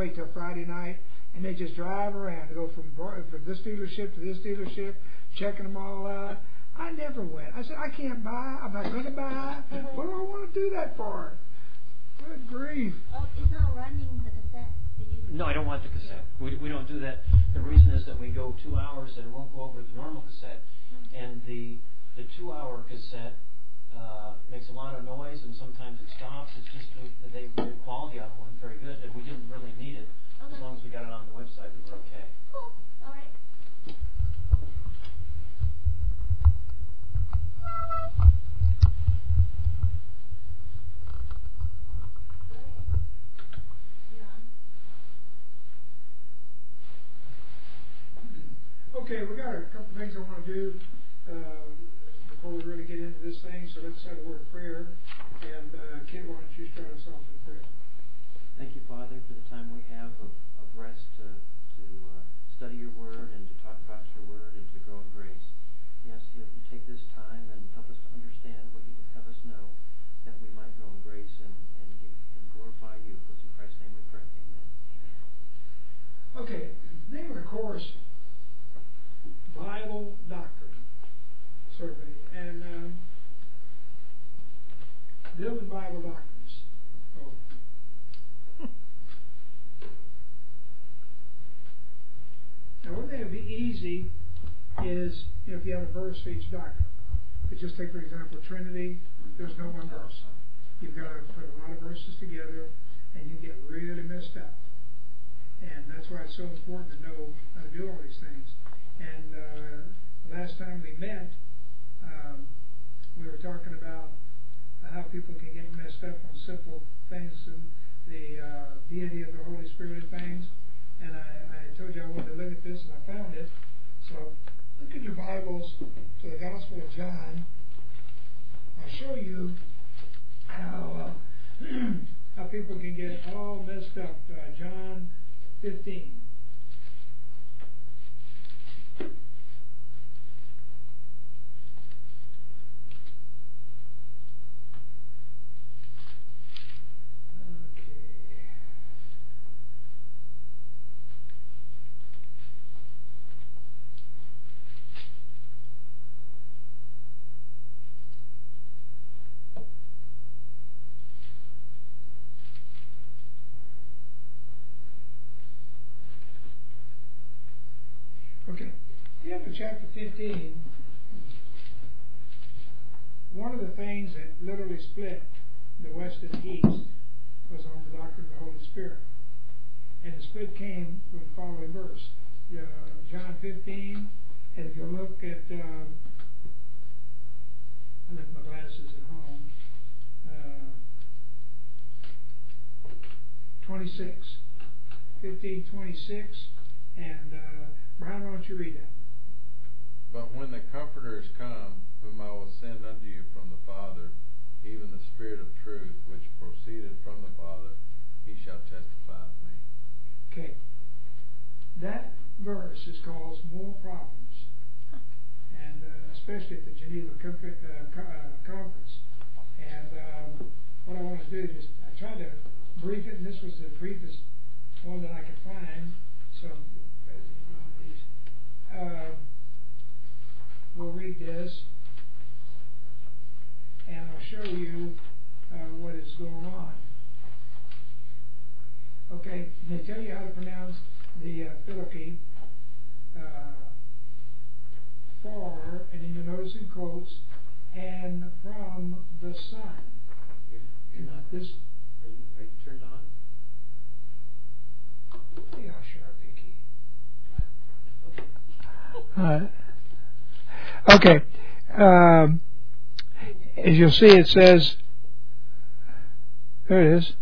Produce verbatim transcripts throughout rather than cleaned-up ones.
wait till Friday night, and they just drive around to go from from this dealership to this dealership, checking them all out. I never went. I said, I can't buy. I'm not going to buy. What do I want to do that for? Good grief. Oh, it's not running the cassette. No, I don't want the cassette. We we don't do that. The reason is that we go two hours and it won't go over the normal cassette, and the the two-hour cassette uh, makes a lot of noise and sometimes it stops. It's just the, they, the quality of it wasn't very good, and we didn't really need it. Okay. As long as we got it on the website, we were okay. Cool. All right. Okay, we got a couple things I want to do uh, before we really get into this thing, so let's have a word of prayer. And uh, Kid, why don't you start us off with prayer? Thank you, Father, for the time we have of, of rest to, to uh, study your word and to talk about your word and to grow in grace. Yes, you, you take this time and help us to understand what you would have us know, that we might grow in grace and, and, give, and glorify you. It's in Christ's name we pray. Amen. Amen. Okay, name of the course, Bible Doctrine Survey, and um, building Bible doctrines. Oh. Now, one thing that would be easy is, you know, if you have a verse for each doctrine. But just take, for example, Trinity, there's no one verse. You've got to put a lot of verses together, and you get really messed up. And that's why it's so important to know how to do all these things. And uh, the last time we met, um, we were talking about how people can get messed up on simple things and the uh, deity of the Holy Spirit and things. And I, I told you I wanted to look at this, and I found it. So look at your Bibles to the Gospel of John. I'll show you how uh, how people can get all messed up. Uh, John fifteen. Okay, yeah, in chapter fifteen, one of the things that literally split the West and the East was on the doctrine of the Holy Spirit. And the split came from the following verse, uh, John fifteen, and if you look at, um, I left my glasses at home, uh, twenty-six, fifteen twenty-six, and uh, Brian, why don't you read that? But when the Comforter is come, whom I will send unto you from the Father, even the Spirit of truth, which proceeded from the Father, he shall testify of me. Okay. That verse is called More Problems. And uh, especially at the Geneva Comfort, uh, co- uh, Conference. And um, what I want to do is, I tried to brief it, and this was the briefest one that I could find. So, uh, we'll read this, and I'll show you uh, what is going on. Okay, they tell you how to pronounce the uh, Philippi uh, for, and then you notice in quotes, and from the Son. You're, you're not. This. Are you, are you turned on? Yeah, sure, Vicky. Uh, okay. Um, as you'll see, it says, there it is.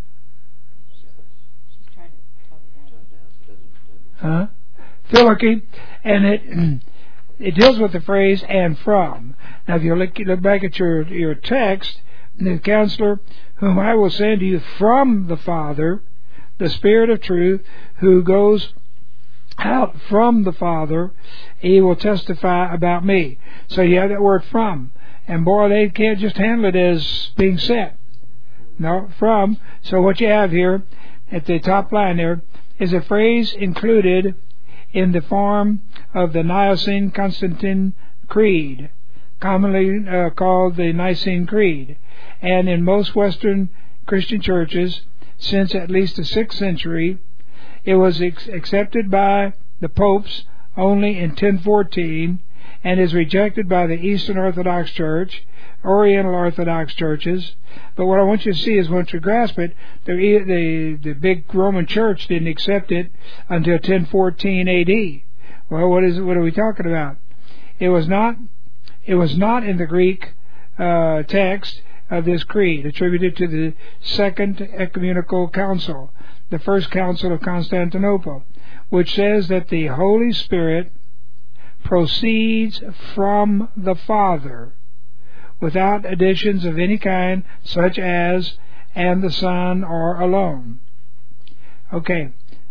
She's trying to talk it Huh? down. Philippi, and it it deals with the phrase "and from." Now, if you look, look back at your your text, the Counselor, whom I will send to you from the Father, the Spirit of truth, who goes out from the Father, he will testify about me. So you have that word "from," and boy, they can't just handle it as being sent. No, from. So what you have here, at the top line there, is a phrase included in the form of the Nicene-Constantine Creed, commonly uh, called the Nicene Creed, and in most Western Christian churches since at least the sixth century. It was ex- accepted by the popes only in ten fourteen and is rejected by the Eastern Orthodox Church, Oriental Orthodox churches. But what I want you to see is, once you grasp it, the, the, the big Roman Church didn't accept it until ten fourteen A D. Well, what is what are we talking about? It was not it was not in the Greek uh, text of this creed, attributed to the Second Ecumenical Council, the First Council of Constantinople, which says that the Holy Spirit proceeds from the Father without additions of any kind, such as and the Son are alone. Okay.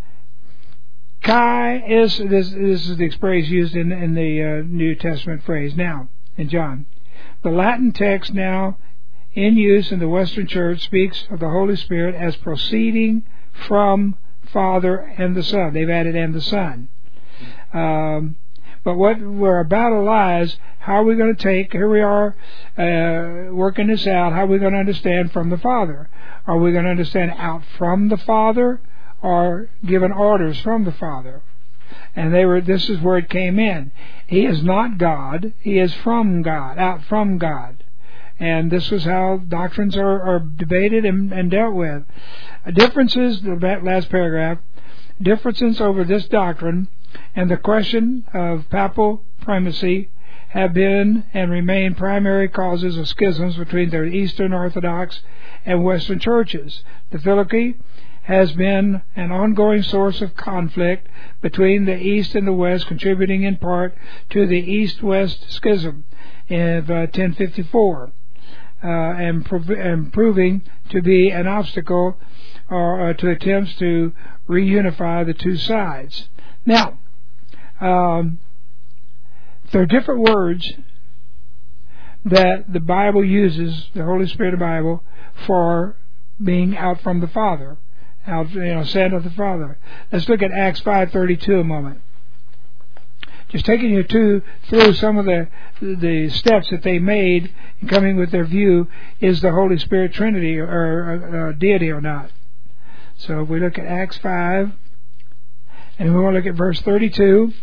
Kai is this, this is the phrase used in, in the uh, New Testament phrase now in John. The Latin text now in use in the Western Church speaks of the Holy Spirit as proceeding from Father and the Son. They've added and the Son. Um, but what where our battle lies, how are we going to take, here we are uh, working this out, how are we going to understand from the Father? Are we going to understand out from the Father, or given orders from the Father? And they were. This is where it came in. He is not God. He is from God, out from God. And this is how doctrines are, are debated and, and dealt with. Differences, the last paragraph, differences over this doctrine and the question of papal primacy have been and remain primary causes of schisms between the Eastern Orthodox and Western churches. The Filioque has been an ongoing source of conflict between the East and the West, contributing in part to the East-West schism of uh, ten fifty-four, uh, and, prov- and proving to be an obstacle or uh, to attempts to reunify the two sides. Now, um, there are different words that the Bible uses, the Holy Spirit of the Bible, for being out from the Father. Out, you know, sent of the Father. Let's look at Acts five thirty-two a moment. Just taking you to, through some of the the steps that they made in coming with their view, is the Holy Spirit Trinity or, or uh, deity or not. So if we look at Acts five, and we want to look at verse thirty-two.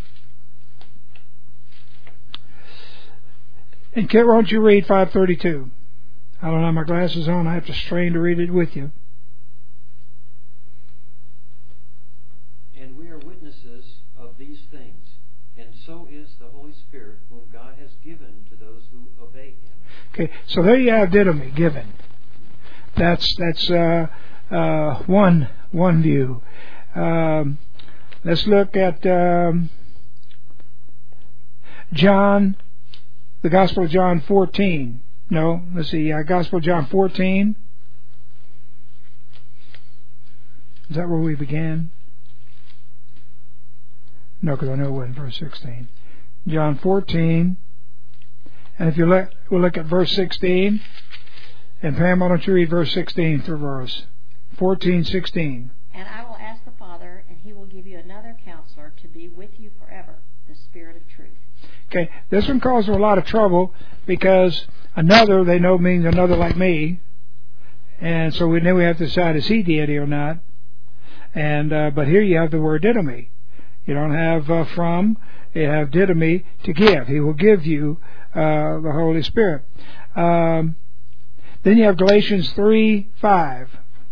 And Kit, why don't you read five thirty-two? I don't have my glasses on. I have to strain to read it with you. And we are witnesses of these things, and so is the Holy Spirit, whom God has given to those who obey Him. Okay, so there you have didomi, given. That's that's uh, uh, one one view. Um, let's look at um, John, the Gospel of John fourteen. No, let's see, uh, Gospel of John fourteen. Is that where we began? No, because I know it wasn't verse sixteen. John fourteen. And if you look, we'll look at verse sixteen. And Pam, why don't you read verse sixteen through verse fourteen, sixteen. And I will ask the Father, and He will give you another counselor to be with you forever, the Spirit of truth. Okay, this one causes a lot of trouble because another, they know, means another like me. And so we, then we have to decide, is he deity or not? And uh, but here you have the word didomi. You don't have uh, from, you have didomi, to give. He will give you uh, the Holy Spirit. Um, then you have Galatians three five.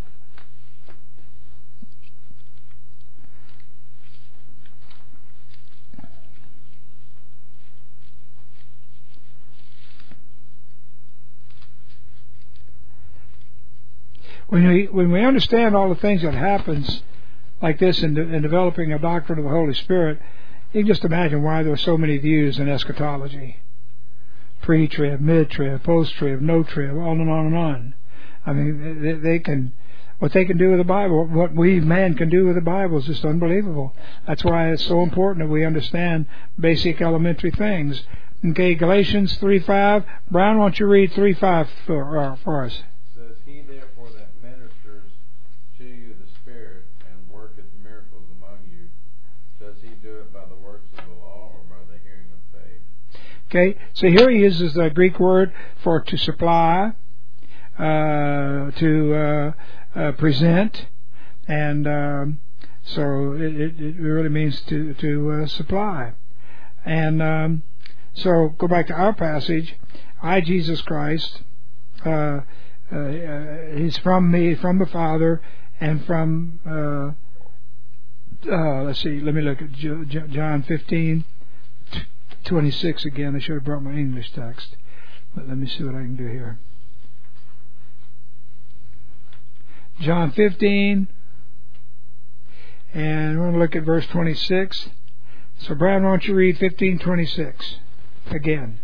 When we, when we understand all the things that happens like this in, de- in developing a doctrine of the Holy Spirit, you can just imagine why there are so many views in eschatology. Pre-trib, mid-trib, post-trib, no-trib, on and on and on. I mean, they, they can, what they can do with the Bible, what we, man, can do with the Bible is just unbelievable. That's why it's so important that we understand basic elementary things. Okay, Galatians three five. Brian, why don't you read three five for, uh, for us? Says, He therefore that ministers to you the Spirit Okay, so here he uses the Greek word for to supply, uh, to uh, uh, present, and um, so it, it, it really means to to uh, supply. And um, so go back to our passage. I, Jesus Christ, uh, uh, he's from me, from the Father, and from uh, uh, let's see. Let me look at John fifteen. twenty-six again. I should have brought my English text, but let me see what I can do here. John fifteen, and we're going to look at verse twenty-six. So, Brad, why don't you read fifteen twenty-six again?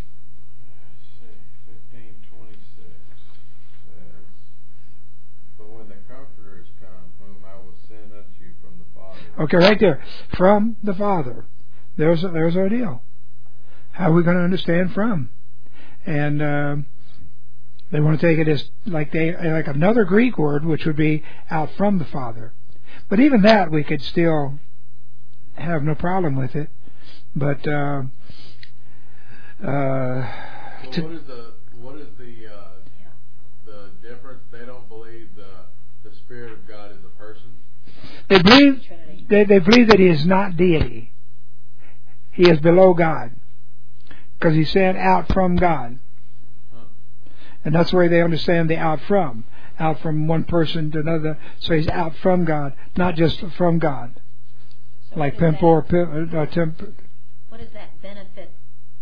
fifteen twenty-six says, "But when the Comforter is come, whom I will send unto you from the Father." Okay, right there. From the Father. There's there's our deal. How are we going to understand from? And uh, they want to take it as like they like another Greek word, which would be out from the Father. But even that we could still have no problem with it. But uh, uh, well, what is the what is the uh, the difference? They don't believe the the Spirit of God is a person. They believe they, they believe that He is not deity. He is below God, because He's sent out from God. Huh. And that's where they understand the out from. Out from one person to another. So He's out from God, not just from God. So like Pimpor, uh, temp. What does that benefit?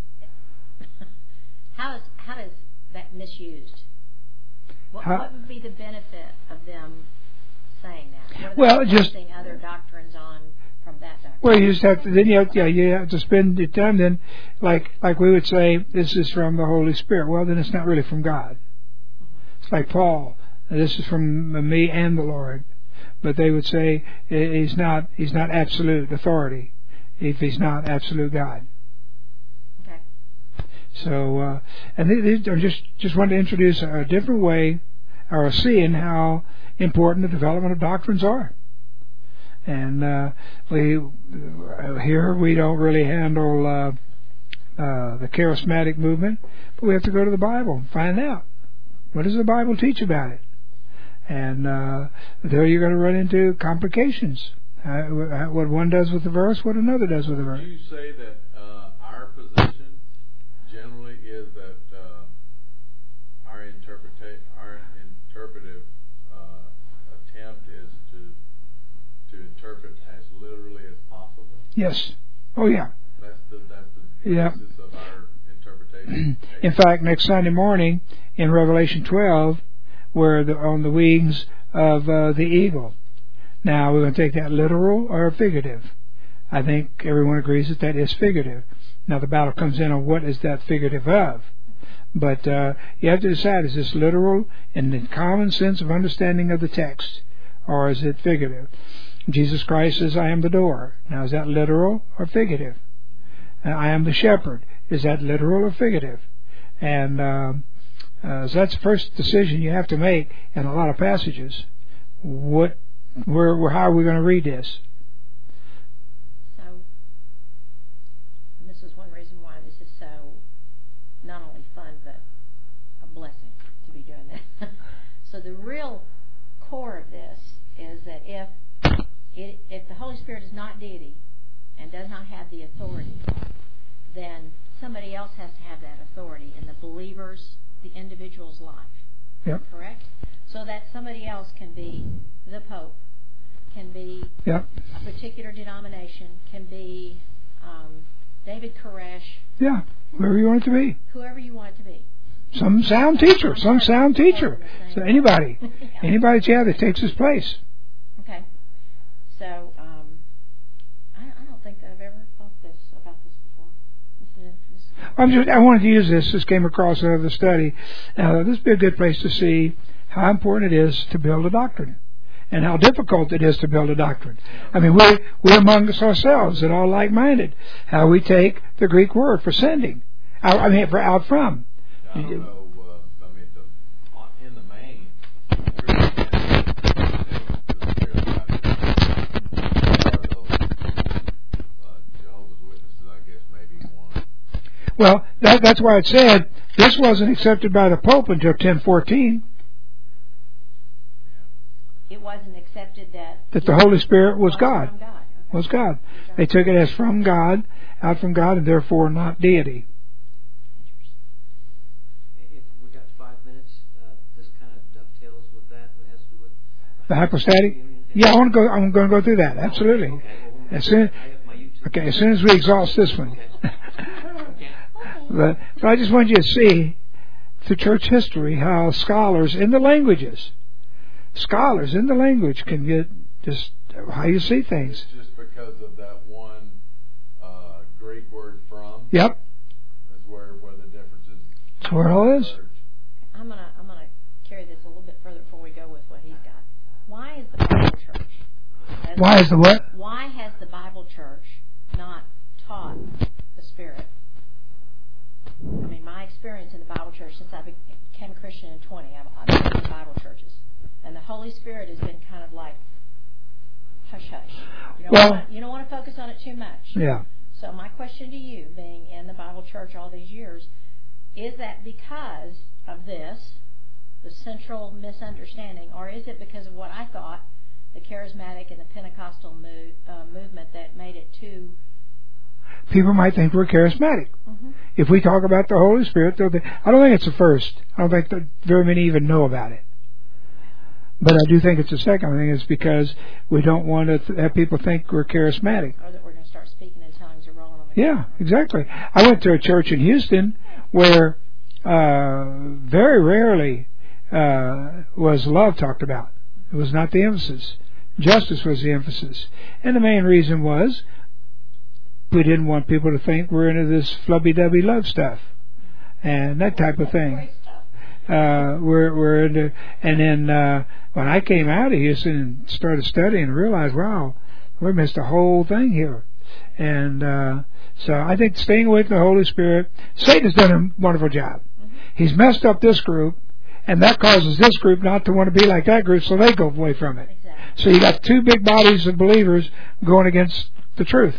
How is how does that misused? What, how, what would be the benefit of them saying that? What are well, they just basing other doctrines on from that doctrine? Well, you just have to then you have, yeah you have to spend your time then like like we would say this is from the Holy Spirit. Well, then it's not really from God. Mm-hmm. It's like Paul. This is from me and the Lord. But they would say he's not he's not absolute authority if he's not absolute God. Okay. So uh, and these are just just want to introduce a different way or seeing how important the development of doctrines are. And uh, we uh, here we don't really handle uh, uh, the charismatic movement, but we have to go to the Bible and find out what does the Bible teach about it. And uh, there you're going to run into complications. Uh, what one does with the verse, what another does with the verse. Do you say that uh, our position generally is that uh, our interpreta- our interpretive uh, attempt is to to interpret as literally as possible? Yes. Oh yeah. That's the that's the yeah. basis of our interpretation. In fact, next Sunday morning in Revelation twelve, we're the, on the wings of uh, the eagle. Now, we're going to take that literal or figurative. I think everyone agrees that that is figurative. Now, the battle comes in on what is that figurative of. But uh, you have to decide, is this literal in the common sense of understanding of the text, or is it figurative? Jesus Christ says, I am the door. Now, is that literal or figurative? And I am the shepherd. Is that literal or figurative? And uh, uh, so that's the first decision you have to make in a lot of passages. What, where, where how are we going to read this? So, and this is one reason why this is so not only fun but a blessing to be doing this. So the real core of this is that if it, if the Holy Spirit is not deity and does not have the authority, then somebody else has to have that authority in the believer's, the individual's life. Yep. Correct? So that somebody else can be the Pope, can be yep. a particular denomination, can be um, David Koresh. Yeah, whoever you want it to be. Whoever you want it to be. Some sound teacher, some sound teacher. So anybody, yeah. anybody yeah, that takes his place. Okay. So um, I, I don't think I've ever thought this about this before. This is, this is I'm just, I wanted to use this. This came across out of the study. Now, this would be a good place to see how important it is to build a doctrine, and how difficult it is to build a doctrine. I mean, we're, we're among us ourselves that are all like-minded. How we take the Greek word for sending, out, I mean, for out from. I don't know. Uh, I mean, the, in the main, Jehovah's Witnesses, I guess, maybe one. Well, that, that's why it said this wasn't accepted by the Pope until ten fourteen. It wasn't accepted that That the Holy Spirit was was God. From God. Okay. Was God. They took it as from God, out from God, and therefore not deity. If we got five minutes, uh, this kind of dovetails with that. It has to do with The hypostatic? Yeah, I want to go. I'm going to go through that. Absolutely. Okay. Well, As soon, I have my YouTube. okay, as soon as we exhaust this one. Okay. Okay. But, but I just want you to see through church history how scholars in the languages, scholars in the language can get just how you see things. It's just because of that one uh, Greek word from. Yep, That's where, where the difference is. that's where it all is. I'm gonna I'm gonna carry this a little bit further before we go with what he's got. Why is the Bible Church? has- Why is the what? Why has the Bible Church not taught the Spirit? I mean, my experience in the Bible Church since I became a Christian in twenty, I've, I've been in Bible churches, and the Holy Spirit has been kind of like hush hush. You don't Well- want, you don't want to focus on it too much. Yeah. So my question to you, being in the Bible Church all these years, is that because of this, the central misunderstanding, or is it because of what I thought, the charismatic and the Pentecostal move, uh, movement that made it too... People might think we're charismatic. Mm-hmm. If we talk about the Holy Spirit, they'll think, I don't think it's the first. I don't think that very many even know about it. But I do think it's the second. I think it's because we don't want to th- have people think we're charismatic. Or that we're going to start speaking in tongues or rolling on the Yeah, ground. exactly. I went to a church in Houston where uh, very rarely uh, was love talked about. It was not the emphasis. Justice was the emphasis. And the main reason was we didn't want people to think we're into this flubby-dubby love stuff and that type of thing. Great stuff. Uh, we're, we're into, and then uh, when I came out of Houston and started studying and realized, wow, we missed the whole thing here. And uh, so I think staying away from the Holy Spirit, Satan's done a wonderful job. Mm-hmm. He's messed up this group, and that causes this group not to want to be like that group, so they go away from it. Exactly. So you got two big bodies of believers going against the truth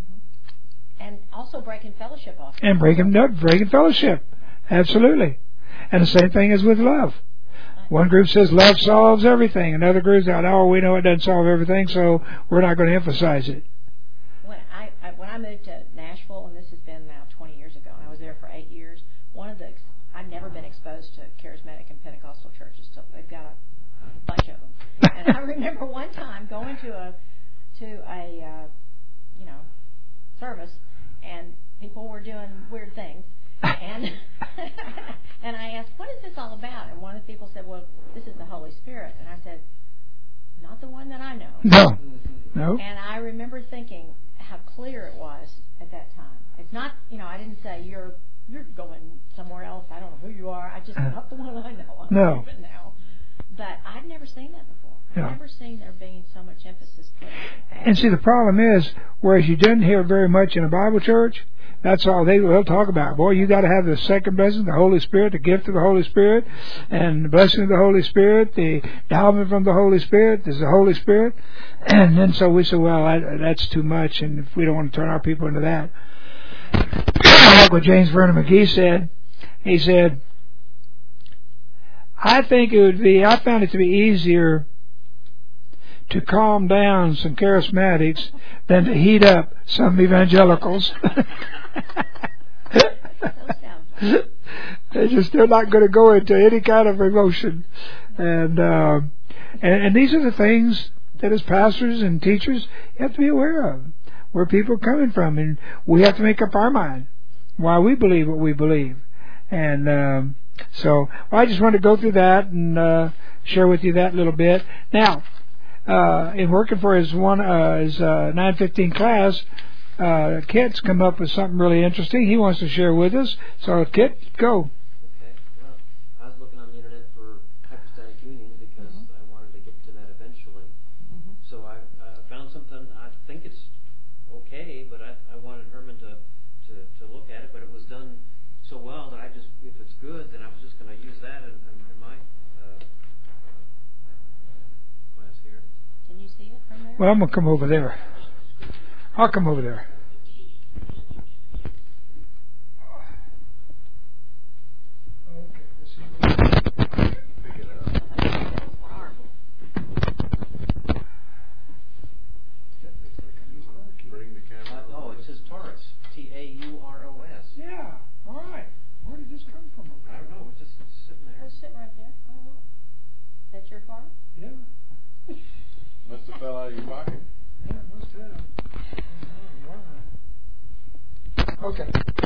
And also breaking fellowship off. and breaking breaking fellowship. Absolutely. And the same thing is with love. One group says love solves everything. Another group says, oh, we know it doesn't solve everything, so we're not going to emphasize it. When I, I when I moved to Nashville, and this has been now twenty years ago, and I was there for eight years. One of the I've never been exposed to charismatic and Pentecostal churches. So they've got a bunch of them. And I remember one time going to a to a uh, you know service, and people were doing weird things, and and I asked, "What is this all about?" And one of the people said, "Well, this is the Holy Spirit." And I said, "Not the one that I know." No. No. And I remember thinking how clear it was at that time. It's not, you know, I didn't say you're you're going somewhere else. I don't know who you are. I just not the one I know. I'm No. leaving now. But I'd never seen that before. No. I've never seen there being so much emphasis put on it. And see, the problem is, whereas you didn't hear very much in a Bible church, that's all they will talk about. Boy, you got to have the second blessing, the Holy Spirit, the gift of the Holy Spirit, and the blessing of the Holy Spirit, the endowment from the Holy Spirit. There's the Holy Spirit, and then so we said, well, that, that's too much, and if we don't want to turn our people into that, like what James Vernon McGee said, he said, I think it would be, I found it to be easier to calm down some charismatics than to heat up some evangelicals. So sounds They just, they're not going to go into any kind of emotion. And, uh, and, and these are the things that as pastors and teachers you have to be aware of, where people are coming from. And we have to make up our mind why we believe what we believe. And, um, so well, I just wanted to go through that and, uh, share with you that little bit. Now, uh, in working for his one, uh, his, uh, nine fifteen class, uh, Kit's come up with something really interesting he wants to share with us. So, Kit, go. Okay. Well, I was looking on the internet for hypostatic union because Mhm. I wanted to get to that eventually. Mhm. So I uh, found something. I think it's okay, but I, I wanted Herman to, to, to look at it. But it was done so well that I just, if it's good, then I was just going to use that in, in, in my uh, class here. Can you see it from there? Well, I'm going to come over there. I'll come over there. see what Pick it up. Horrible. that looks like a new car key. Bring the camera. Uh, oh, it says Taurus. T A U R O S. Yeah, all right. Where did this come from? over I don't there? know. It's just sitting I there. was sitting right there. I don't know. That's your car? Yeah, Must have fell out of your pocket. yeah, it must have. Okay.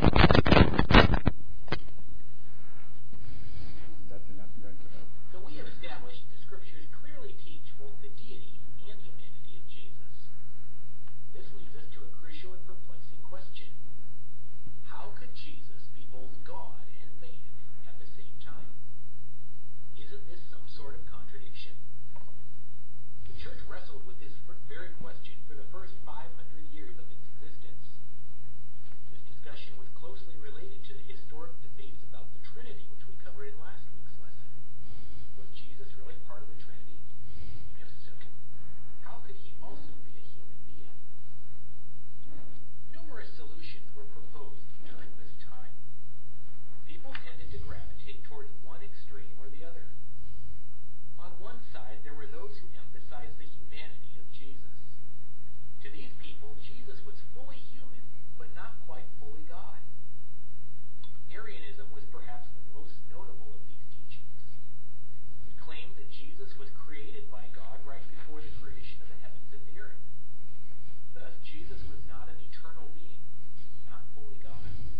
That's enough good to help. So we have established that the scriptures clearly teach both the deity and humanity of Jesus. This leads us to a crucial and perplexing question. How could Jesus be both God and man at the same time? Isn't this some sort of contradiction? The church wrestled with this very question for the first five hundred years of its existence. This discussion was closely related to the historic debates about the Trinity, which we covered in last week's lesson. Was Jesus really part of the Trinity? If so, how could he also be a human being? Numerous solutions were proposed during this time. People tended to gravitate towards one extreme or the other. On one side, there were those who emphasized the humanity of Jesus. To these people, Jesus was fully human, but not quite fully God. Arianism was perhaps the most notable of these teachings. It claimed that Jesus was created by God right before the creation of the heavens and the earth. Thus, Jesus was not an eternal being, not fully God.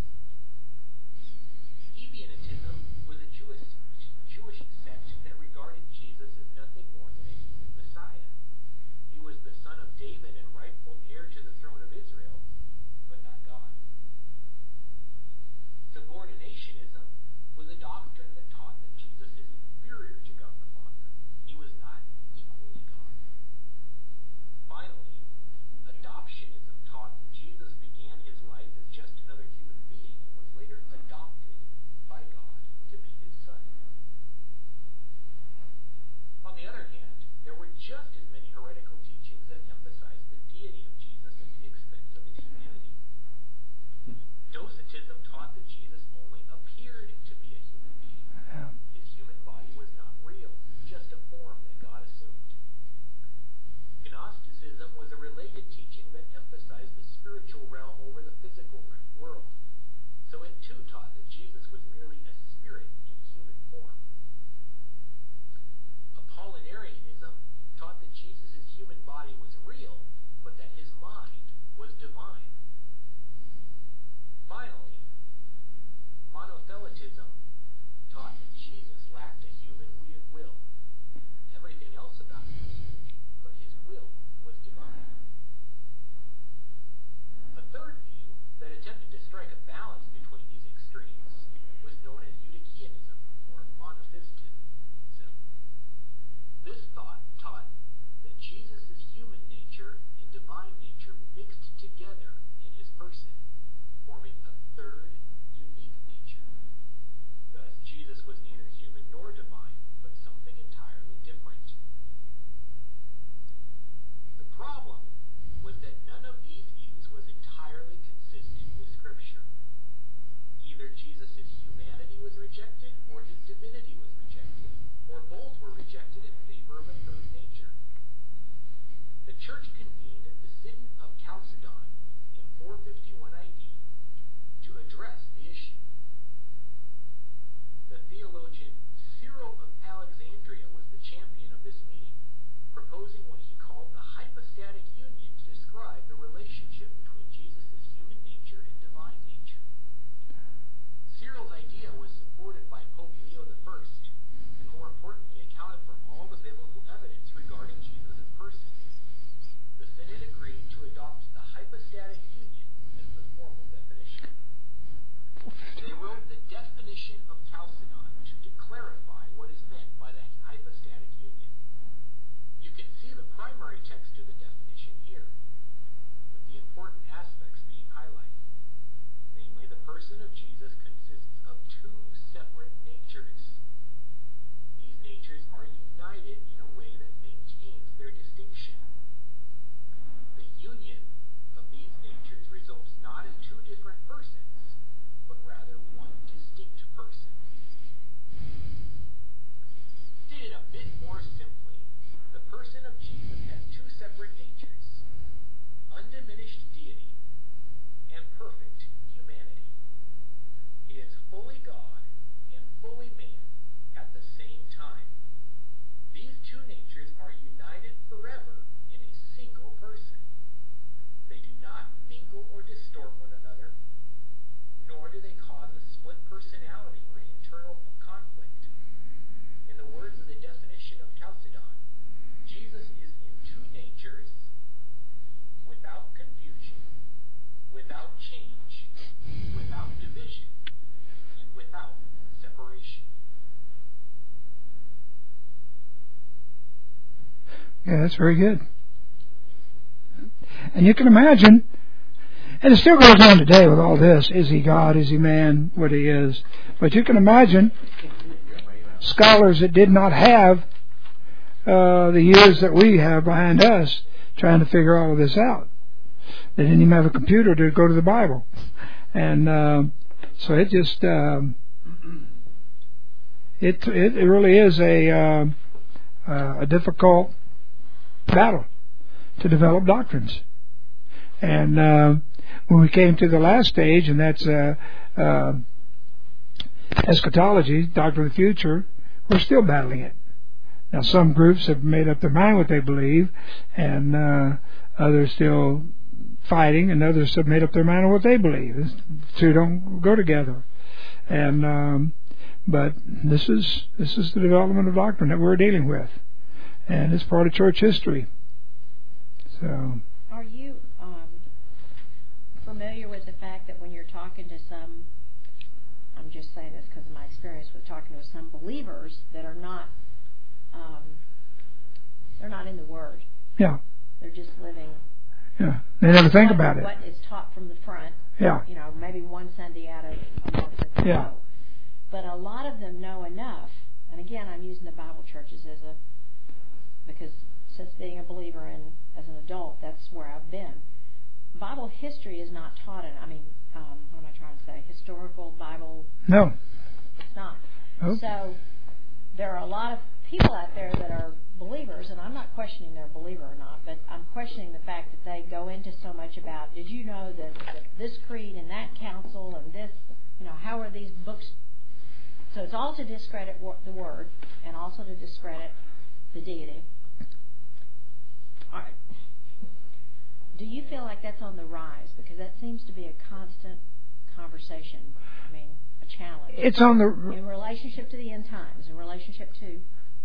Ebionitism was a Jewish, Jewish sect that regarded Jesus as nothing more than a human Messiah. He was the son of David and rightful heir to the throne of Israel, but not God. Subordinationism was a doctrine that taught that Jesus is inferior to God the Father. He was not equally God. Finally, adoptionism taught that Jesus began his life as just another human being and was later adopted by God to be his son. On the other hand, there were just as many heretical teachings that emphasized the deity of Jesus at the expense of his humanity. Docetism taught that Jesus only appeared to be a human being. Yeah. His human body was not real, just a form that God assumed. Gnosticism was a related teaching that emphasized the spiritual realm over the physical world. So it too taught that Jesus was merely a spirit in human form. Apollinarianism taught that Jesus' human body was real, but that his mind was divine. Finally, monothelitism taught that Jesus lacked a human will. Everything else about him was human, but his will was divine. A third view that attempted to strike a balance between these extremes was known as Eutychianism, or monotheistism. This thought taught that Jesus' human nature and divine nature mixed together in his person, forming a third, unique nature. Thus, Jesus was neither human nor divine, but something entirely different. The problem was that none of these views was entirely consistent with Scripture. Either Jesus' humanity was rejected, or his divinity was rejected, or both were rejected in favor of a third nature. The church convened at the Synod of Chalcedon in four fifty-one A D to address the issue. The theologian Cyril of Alexandria was the champion of this meeting, proposing what he called the hypostatic union to describe the relationship between Jesus' human nature and divine nature. Cyril's idea was supported by Pope Leo the First, and more importantly, accounted for all the biblical evidence regarding Jesus' person. The Synod agreed to adopt the hypostatic union as the formal definition. They wrote the definition of Chalcedon to clarify what is meant by the hypostatic union. You can see the primary text of the definition here, with the important aspects being highlighted. Namely, the person of Jesus consists of distort one another, nor do they cause a split personality or internal conflict. In the words of the definition of Chalcedon, Jesus is in two natures, without confusion, without change, without division, and without separation. Yeah, that's very good. And you can imagine, and it still goes on today with all this, is he God, is he man, what he is. But you can imagine scholars that did not have uh, the years that we have behind us trying to figure all of this out. They didn't even have a computer to go to the Bible. And uh, so it just, um, it, it it really is a, uh, uh, a difficult battle to develop doctrines. And uh, when we came to the last stage, and that's uh, uh, eschatology, doctrine of the future, we're still battling it. Now, some groups have made up their mind what they believe, and uh, others still fighting, and others have made up their mind on what they believe. The two don't go together. And um, but this is this is the development of doctrine that we're dealing with, and it's part of church history. So, are you um, familiar with the fact that when you're talking to some, I'm just saying this because of my experience with talking to some believers that are not, um, they're not in the Word. Yeah. They're just living. Yeah. They never think what, about it. What is taught from the front. Yeah. You know, maybe one Sunday out of a month or so. Yeah. But a lot of them know enough, and again, I'm using the Bible churches as a, because since being a believer and as an adult, that's where I've been. Bible history is not taught in, I mean, um, what am I trying to say? Historical Bible? No. It's not. Nope. So there are a lot of people out there that are believers, and I'm not questioning they're a believer or not, but I'm questioning the fact that they go into so much about, did you know that, that this creed and that council and this, you know, how are these books? So it's all to discredit the Word and also to discredit the deity. All right. Do you feel like that's on the rise? Because that seems to be a constant conversation. I mean, a challenge. It's on the in relationship to the end times, in relationship to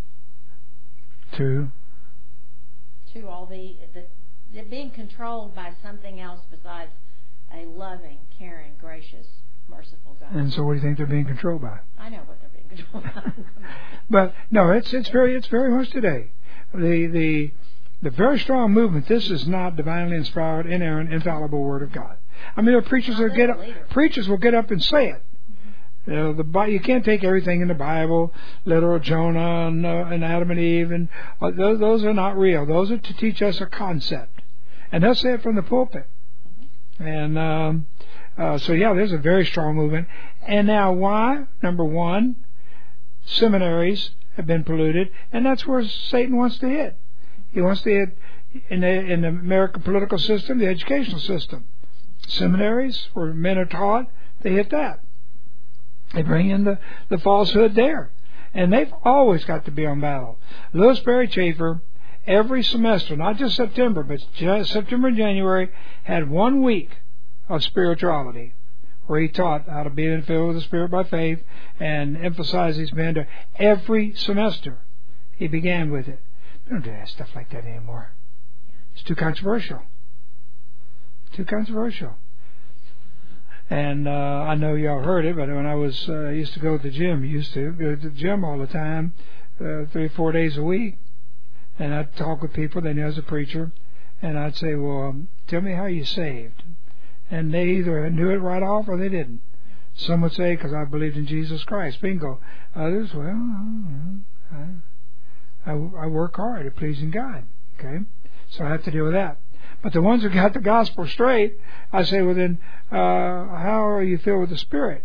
to to all the the, the being controlled by something else besides a loving, caring, gracious, merciful God. And so, what do you think they're being controlled by? I know what they're being controlled by. But no, it's it's very it's very much today. The the the very strong movement. This is not divinely inspired, inerrant, infallible Word of God. I mean, there are preachers that get up, preachers will get up and say it. You know, the you can't take everything in the Bible, literal Jonah and, uh, and Adam and Eve, and uh, those, those are not real. Those are to teach us a concept, and they'll say it from the pulpit. And um, uh, so, yeah, there's a very strong movement. And now, why? Number one, seminaries have been polluted, and that's where Satan wants to hit. He wants to hit in the in the American political system, the educational system. Seminaries, where men are taught, they hit that. They bring in the, the falsehood there. And they've always got to be on battle. Louis Berry Chafer, every semester, not just September, but just September and January, had one week of spirituality, where he taught how to be filled with the Spirit by faith and emphasized these men to every semester. He began with it. We don't do that stuff like that anymore. It's too controversial. Too controversial. And uh, I know y'all heard it, but when I was uh, used to go to the gym, used to go to the gym all the time, uh, three or four days a week, and I'd talk with people. They knew I was a preacher, and I'd say, "Well, um, tell me how you saved." And they either knew it right off or they didn't. Some would say, "Because I believed in Jesus Christ." Bingo. Others, well, I, I, I work hard at pleasing God. Okay, so I have to deal with that. But the ones who got the gospel straight, I say, well then, uh, how are you filled with the Spirit?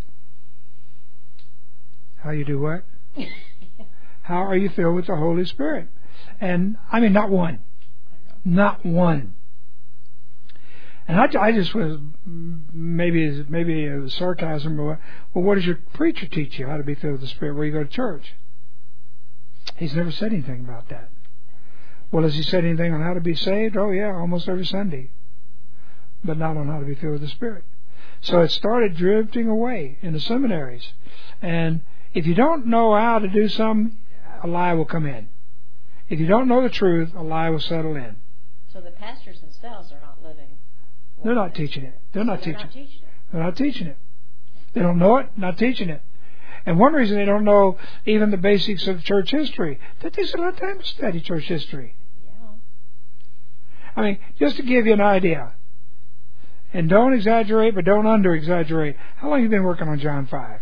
How you do what? How are you filled with the Holy Spirit? And, I mean, not one. Not one. And I, I just was, maybe maybe it was sarcasm, or well, what does your preacher teach you, how to be filled with the Spirit, where you go to church? He's never said anything about that. Well, has he said anything on how to be saved? Oh, yeah, almost every Sunday. but not on how to be filled with the Spirit. So it started drifting away in the seminaries. And if you don't know how to do something, a lie will come in. If you don't know the truth, a lie will settle in. So the pastors themselves are not living. They're not teaching it. They're not They're teaching not it. teaching it. They're not teaching it. They don't know it, not teaching it. And one reason they don't know even the basics of church history, that takes a lot of time to study church history. Yeah. I mean, just to give you an idea, and don't exaggerate, but don't under-exaggerate. How long have you been working on John five?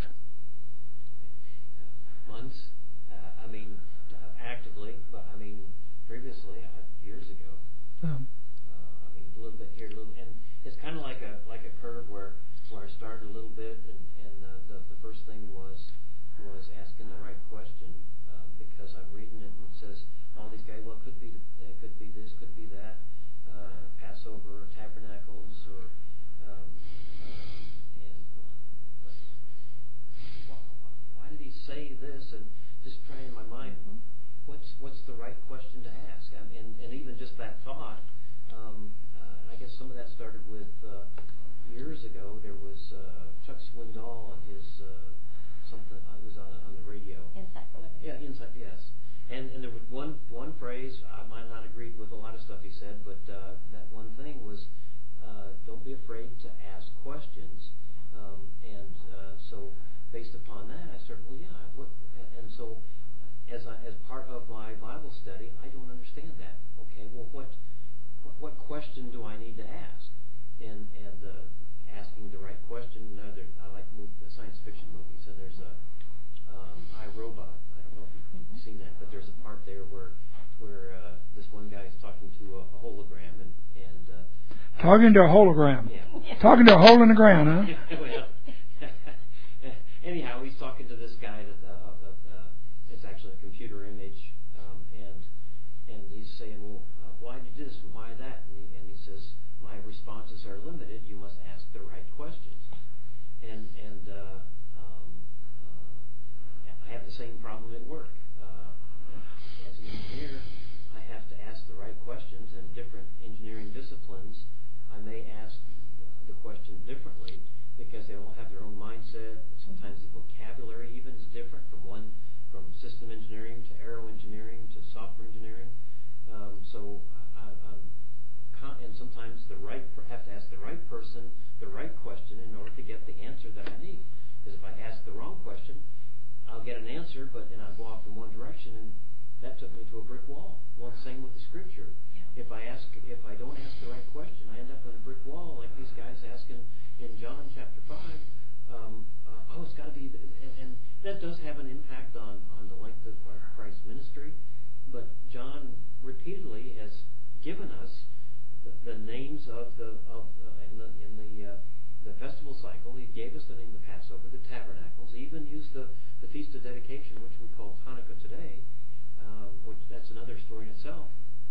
Months. Uh, I mean, uh, actively, but I mean, previously, uh, years ago. Um, Uh, I mean, a little bit here, a little, and it's kind of like a like a curve where where I started a little bit, and and uh, the the first thing was was asking the right question uh, because I'm reading it and it says all these guys, well, it could be uh, could be this, could be that, uh, Passover, or Tabernacles, or um, uh, and but why, why did he say this? And just trying in my mind, what's what's the right question to ask? And and, and even just that thought. Um, uh, and I guess some of that started with uh, years ago. There was uh, Chuck Swindoll and his uh, something. Uh, it was on on the radio. Insight for living. Yeah, insight. Yes. And and there was one one phrase. I might not agree with a lot of stuff he said, but uh, that one thing was, uh, don't be afraid to ask questions. Um, and uh, so based upon that, I started. Well, yeah. What, and so as I, as part of my Bible study, I don't understand that. Okay. Well, what what question do I need to ask? And and uh, asking the right question. Uh, there, I like move, science fiction movies, and there's a um, iRobot. I don't know if you've Mm-hmm. seen that, but there's a part there where where uh, this one guy is talking to a, a hologram, and and uh, talking to a hologram. yeah. Talking to a hole in the ground, huh? Well, anyhow, he's talking to this guy that uh, uh, uh, it's actually a computer image, um, and and he's saying, well, uh, why did you do this and why that? And he, and he says, my responses are limited. You must ask the right questions. And and uh, um, uh, I have the same problem at work. Uh, as an engineer, I have to ask the right questions, and different engineering disciplines, I may ask the question differently because they all have their own mindset. Sometimes the vocabulary even is different from one from system engineering to aero engineering to software engineering. Um, so I, I'm con- and sometimes the right per- have to ask the right person the right question in order to get the answer that I need. Because if I ask the wrong question, I'll get an answer, but then I'll go off in one direction, and that took me to a brick wall. Well, same with the scripture. Yeah. If I ask, if I don't ask the right question, I end up in a brick wall like these guys asking in John chapter five. Um, uh, oh, it's got to be, th- and, and that does have an impact on, on the length of Christ's ministry. But John repeatedly has given us the, the names of the of uh, in the in the uh, the festival cycle. He gave us the name of the Passover, the Tabernacles. He even used the the Feast of Dedication, which we call Hanukkah today, um, which that's another story in itself.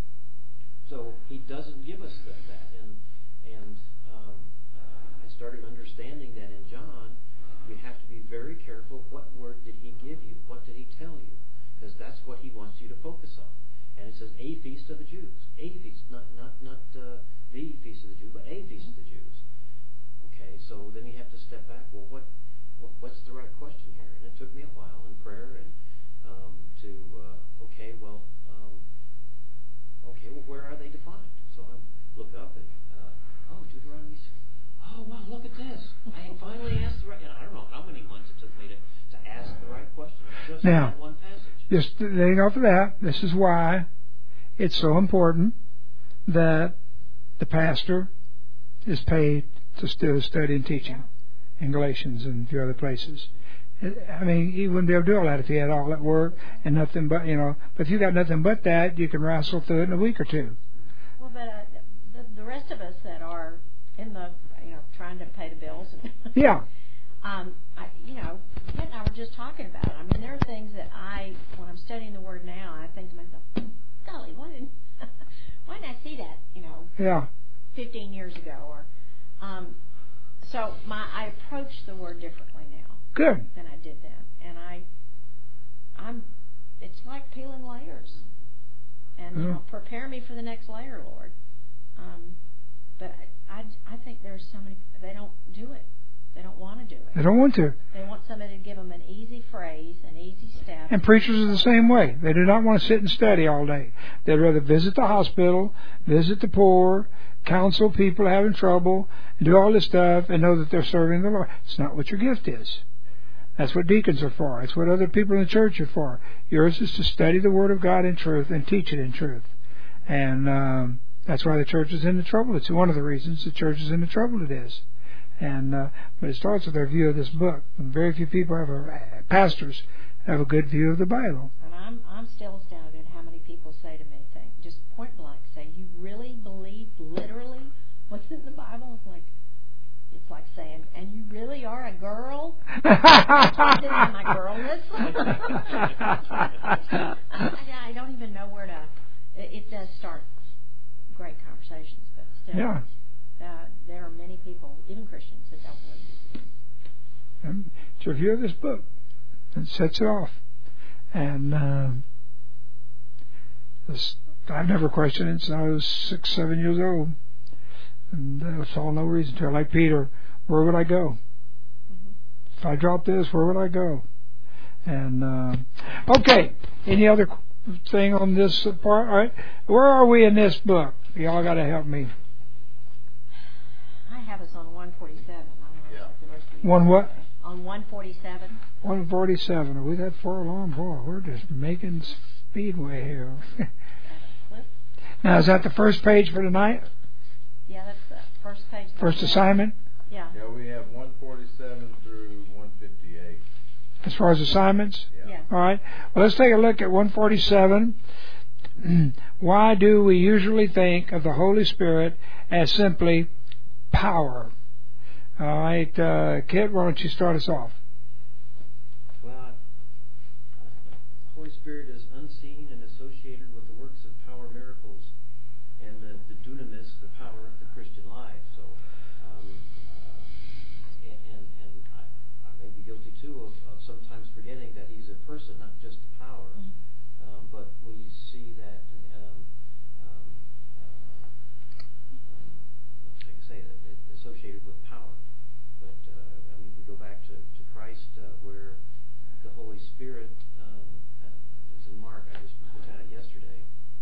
So he doesn't give us that, that. and and um, uh, I started understanding that in John, you have to be very careful. What word did he give you? What did he tell you? Because that's what he wants you to focus on. And it says a feast of the Jews, a feast, not not not uh, the feast of the Jews, but a feast of the Jews. Okay, so then you have to step back. Well, what, what what's the right question here? And it took me a while in prayer and um, to uh, okay, well, um, okay, well, where are they defined? So I look up and uh, oh, Deuteronomy. Oh wow, look at this! I finally asked the right. And I don't know how many months it took me to, to ask the right question. Just Now, that one passage. Just laying off of that, this is why it's so important that the pastor is paid to still study and teaching in Galatians and a few other places. I mean, he wouldn't be able to do all that if he had all that work and nothing but, you know, but if you got nothing but that, you can wrestle through it in a week or two. Well, but uh, the, the rest of us that are in the, you know, trying to pay the bills. And Yeah. Um, I, you know, Kent and I were just talking about it. I mean, there are things that I, when I'm studying the Word now, I think to myself, golly, why didn't, why didn't I see that, you know, Yeah. fifteen years ago? Or, um, so my, I approach the Word differently now. Good. Than I did then, and I, I'm, it's like peeling layers, and you Yeah. know, prepare me for the next layer, Lord. Um, But I, I think there's so many, they don't do it. They don't want to do it. They don't want to. They want somebody to give them an easy phrase, an easy step. And preachers are the same way. They do not want to sit and study all day. They'd rather visit the hospital, visit the poor, counsel people having trouble, and do all this stuff and know that they're serving the Lord. It's not what your gift is. That's what deacons are for. It's what other people in the church are for. Yours is to study the Word of God in truth and teach it in truth. And um, that's why the church is in the trouble. It's one of the reasons the church is in the trouble it is. And uh, but it starts with their view of this book. And very few people have a pastors have a good view of the Bible. And I'm I'm still astounded at how many people say to me, think, just point blank, say, "You really believe literally what's in the Bible?" It's like it's like saying, "And you really are a girl?" I'm my girlness. I don't even know where to. It, it does start great conversations, but still. Yeah. Uh, there are many people, even Christians, that don't believe this. And it's your view of this book that sets it off. And uh, this, I've never questioned it since I was six, seven years old. And I saw no reason to. Like Peter, where would I go? Mm-hmm. If I dropped this, where would I go? And uh, okay, any other thing on this part? All right, where are we in this book? Y'all got to help me. I have us on one forty-seven. I don't know Yeah. what the rest of you One what? On one forty-seven. one forty-seven. Are we that far along? Boy, we're just making speedway here. Now, is that the first page for tonight? Yeah, that's the first page. First assignment? Yeah. Yeah, we have one forty-seven through one fifty-eight. As far as assignments? Yeah. Yeah. All right. Well, let's take a look at one forty-seven. Why do we usually think of the Holy Spirit as simply power? All right, uh, Kit, why don't you start us off? Well, uh, the Holy Spirit is unseen and associated with the works of power, miracles, and the, the dunamis, the power of the Christian life. So, um, uh, and, and, and I, I may be guilty too of, of sometimes forgetting that He's a person, not just a power. Mm-hmm. Um, but we see that, um, um, uh, um, like I say, that it's associated with power. But uh, I mean, we go back to, to Christ, uh, where the Holy Spirit um, uh, is in Mark. I just was looking at it yesterday.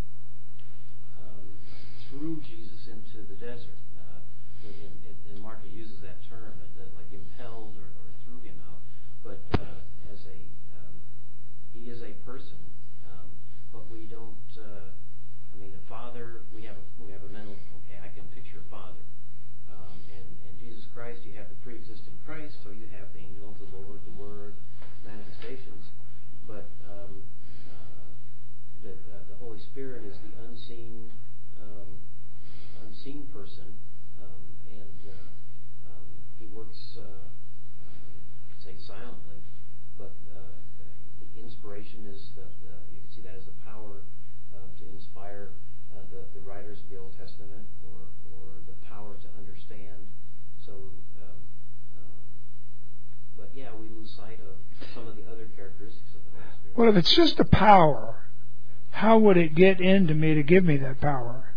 Um, threw Jesus into the desert. Uh, in, in, in Mark, it uses that term, that, that like impelled or, or threw him out. But uh, as a um, he is a person, um, but we don't. Uh, I mean, a father. We have a, we have a mental. Okay, I can picture a father. Um, and, and Jesus Christ, you have the pre-existent Christ, so you have the angel, the Lord, the Word, manifestations. But um, uh, the, uh, the Holy Spirit is the unseen, um, unseen person, um, and uh, um, He works, uh, uh, say, silently. But uh, the inspiration is the, the you can see that as the power uh, to inspire uh, the the writers of the Old Testament, or or the power to understand. So, um, um, but yeah, we lose sight of some of the other characteristics of the Holy Spirit. Well, if it's just a power, how would it get into me to give me that power?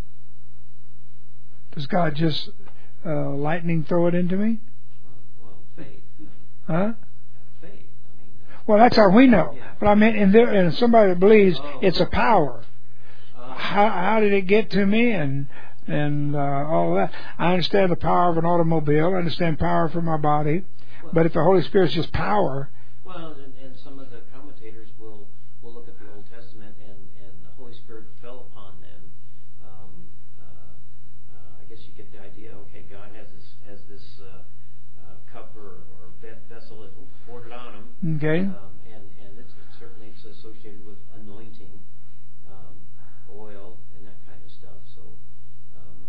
Does God just uh, lightning throw it into me? Well, well faith. Huh? Faith. I mean. Well, that's how we know. Yeah. But I mean, in there, and somebody that believes Oh. it's a power. Uh, How how did it get to me, and and uh, all of that? I understand the power of an automobile. I understand power for my body. well, But if the Holy Spirit's just power, Well, and, and some of the commentators will, will look at the Old Testament, and, and the Holy Spirit fell upon them. Um, uh, uh, I guess you get the idea. Okay, God has this has this uh, uh, cup or, or vessel that poured it on him. okay. Um, and and it's, it's certainly it's associated with anointing, um, oil, and that kind of stuff. So um,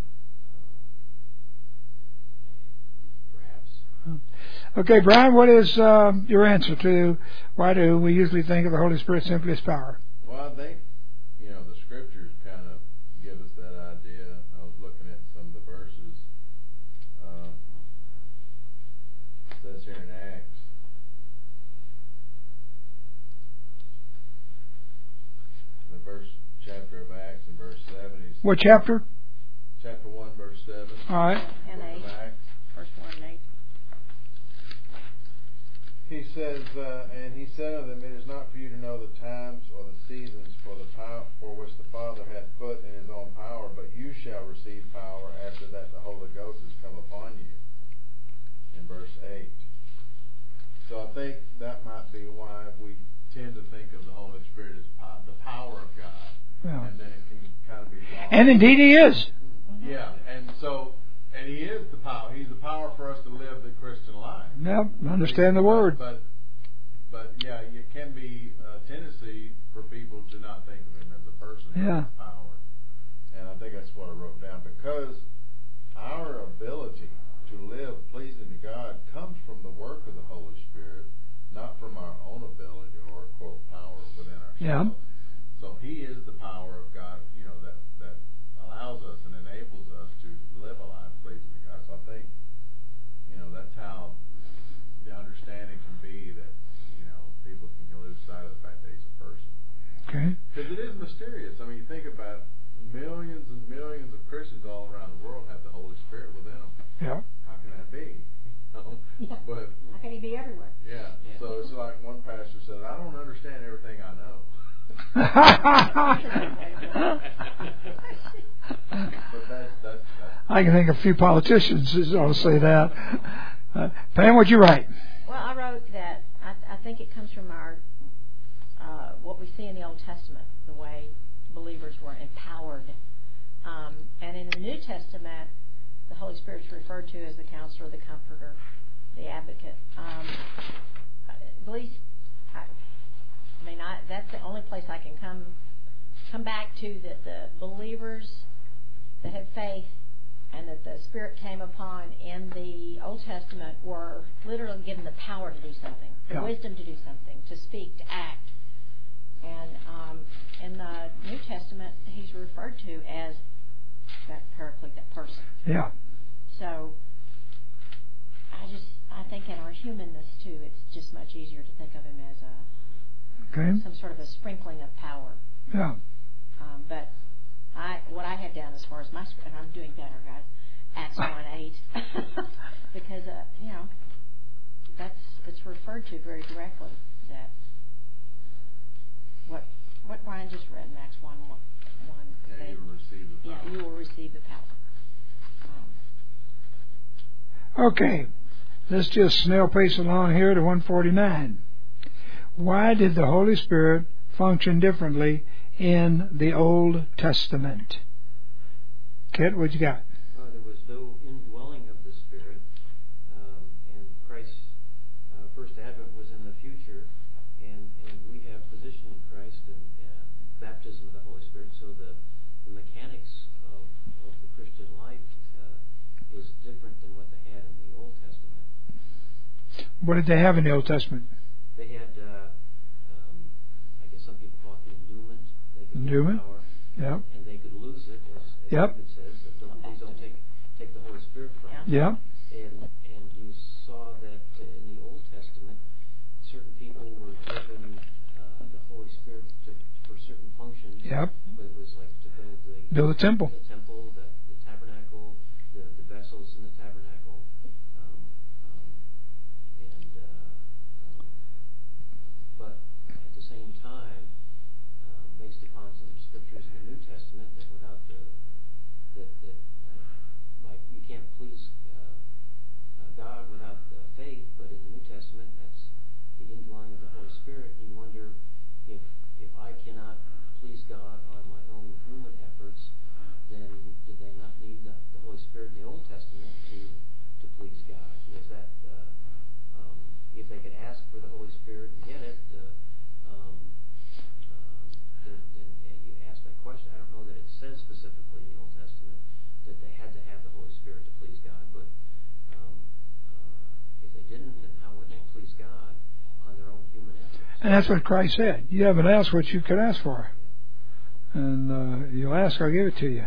uh, perhaps. Okay, Brian, what is uh, your answer to why do we usually think of the Holy Spirit simply as power? Well, I think, you know, the scriptures kind of give us that idea. I was looking at some of the verses. Uh, it says here in Acts. In the verse chapter of Acts, in verse seven, he What chapter? chapter one, verse seven. All right. And eight. Back. First one and eight. He says, uh, and he said unto them, it is not for you to know the times or the seasons for the power for which the Father hath put in his own power, but you shall receive power after that the Holy Ghost is come upon you. In verse eight. So I think that might be why we tend to think of the Holy Spirit as po- the power of God. Yeah. And then it can kind of be wrong. And indeed he is. Yeah, and so, and he is the power. He's the power for us to live the Christian life. Yep, understand the word. But, but yeah, it can be a tendency for people to not think of him as a person, Yeah. but as power. And I think that's what I wrote down. Because our ability to live pleasing to God comes from the work of the Holy Spirit, not from our own ability or, quote, power within ourselves. Yeah. So he is the power of God, you know, that, that allows us and enables us to live a life pleasing to God. So I think, you know, that's how the understanding can be that, you know, people can lose sight of the fact that he's a person. Okay. Because it is mysterious. I mean, you think about it, millions and millions of Christians all around the world have the Holy Spirit within them. Yeah. How can that be? You know? Yeah. But How can he be everywhere? yeah. Yeah. So it's like one pastor said, I don't understand everything I know. But that's, that's, that's I can think of a few politicians that ought to say that. Uh, Pam, what'd you write? Well, I wrote that I, I think it comes from our uh, what we see in the Old Testament, the way believers were empowered. Um, and in the New Testament, the Holy Spirit is referred to as the Counselor, the Comforter, the Advocate. Um, at least, I, I mean, I, that's the only place I can come come back to, that the believers that had faith and that the Spirit came upon in the Old Testament were literally given the power to do something, the Yeah. wisdom to do something, to speak, to act. And um, in the New Testament, he's referred to as that paraclete, that person. Yeah. So I just, I think in our humanness too, it's just much easier to think of him as a Okay. some sort of a sprinkling of power. Yeah. Um, but I, what I had down as far as my script, and I'm doing better, guys, Acts one eight, because uh, you know that's it's referred to very directly that what what Brian just read in Acts one one. yeah, they- you will receive the power. yeah, you will receive the power. Um, Okay. Let's just snail pace along here to one forty-nine. Why did the Holy Spirit function differently in the Old Testament? Kit, what you got? Uh, there was no indwelling of the Spirit, um, and Christ's uh, first advent was in the future, and, and we have position in Christ and uh, baptism of the Holy Spirit, so the, the mechanics of, of the Christian life uh, is different than what they had in the Old Testament. What did they have in the Old Testament? They had, uh, um, I guess some people call it the endowment. They could get Endowment? power, Yep. and they could lose it, as, as Yep. David says, that don't, please don't take take the Holy Spirit from them. Yeah. And and you saw that in the Old Testament, certain people were given uh, the Holy Spirit to, for certain functions. Yep. But it was like to build the Build the temple. the temple, the, the tabernacle, the, the vessels in the tabernacle, um, um, and uh, um, but at the same time, um, based upon some scriptures in the New Testament, that without the that that uh, like you can't please uh, uh, God without uh, faith, but in the New Testament, that's the indwelling of the Holy Spirit. And you wonder if if I cannot please God on my own human efforts, then did they not need the, the Holy Spirit in the Old Testament to to please God? Was that uh, um, if they could ask for the Holy Spirit and get it? Uh, um, um, then, then uh, you ask that question. I don't know that it says specifically in the Old Testament that they had to have the Holy Spirit to please God, but um, uh, if they didn't, then how would they please God on their own human efforts? And that's what Christ said. You haven't asked what you could ask for. And uh, you'll ask, I'll give it to you.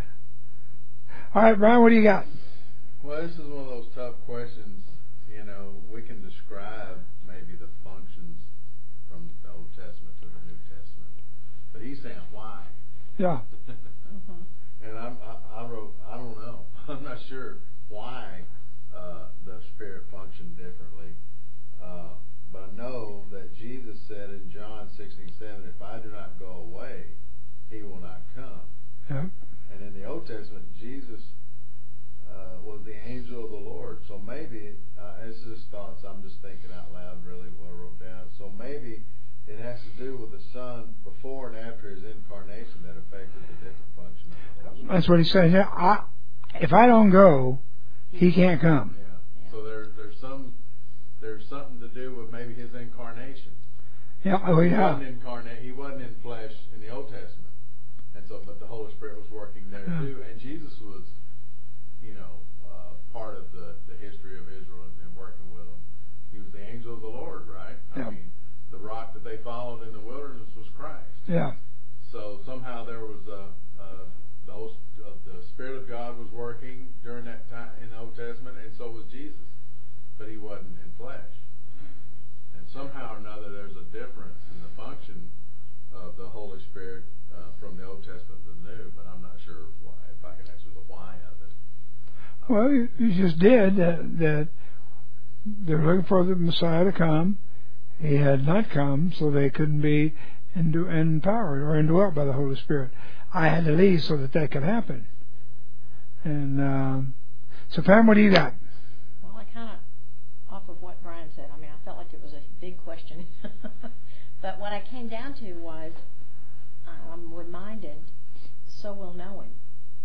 All right, Brian, what do you got? Well, this is one of those tough questions. You know, we can describe maybe the functions from the Old Testament to the New Testament, but he's saying why. Yeah. mhm. And I'm, I, I wrote, I don't know. I'm not sure why uh, the Spirit functioned differently. Uh, but I know that Jesus said in John sixteen seven, if I do not go away, he will not come. Yeah. And in the Old Testament, Jesus uh, was the angel of the Lord. So maybe, uh, this is thoughts I'm just thinking out loud, really, what I wrote down. So maybe it has to do with the Son before and after his incarnation that affected the different function of the Holy Spirit. That's what he's saying. Yeah, I, if I don't go, he can't come. Yeah. So there, there's some, there's something to do with maybe his incarnation. Yeah. Oh, He yeah. wasn't incarnate. He wasn't in flesh in the Old Testament, and so but the Holy Spirit was working there Yeah. too. And Jesus was, you know, uh, part of the, the history of Israel and, and working with them. He was the angel of the Lord, right? Yeah. I mean, the rock that they followed in the wilderness was Christ. Yeah. So somehow there was a, a the, Old, uh, the Spirit of God was working during that time in the Old Testament, and so was Jesus, but he wasn't in flesh. And somehow or another, there's a difference in the function of the Holy Spirit uh, from the Old Testament to the New, but I'm not sure why, if I can answer the why of it. Well, you, you just did that. That they're looking for the Messiah to come. He had not come, so they couldn't be endu- empowered or indwelt by the Holy Spirit. I had to leave so that that could happen. And um, so, Pam, what do you got? Well, I kind of, off of what Brian said, I mean, I felt like it was a big question. But what I came down to was, I'm reminded, so we'll know him.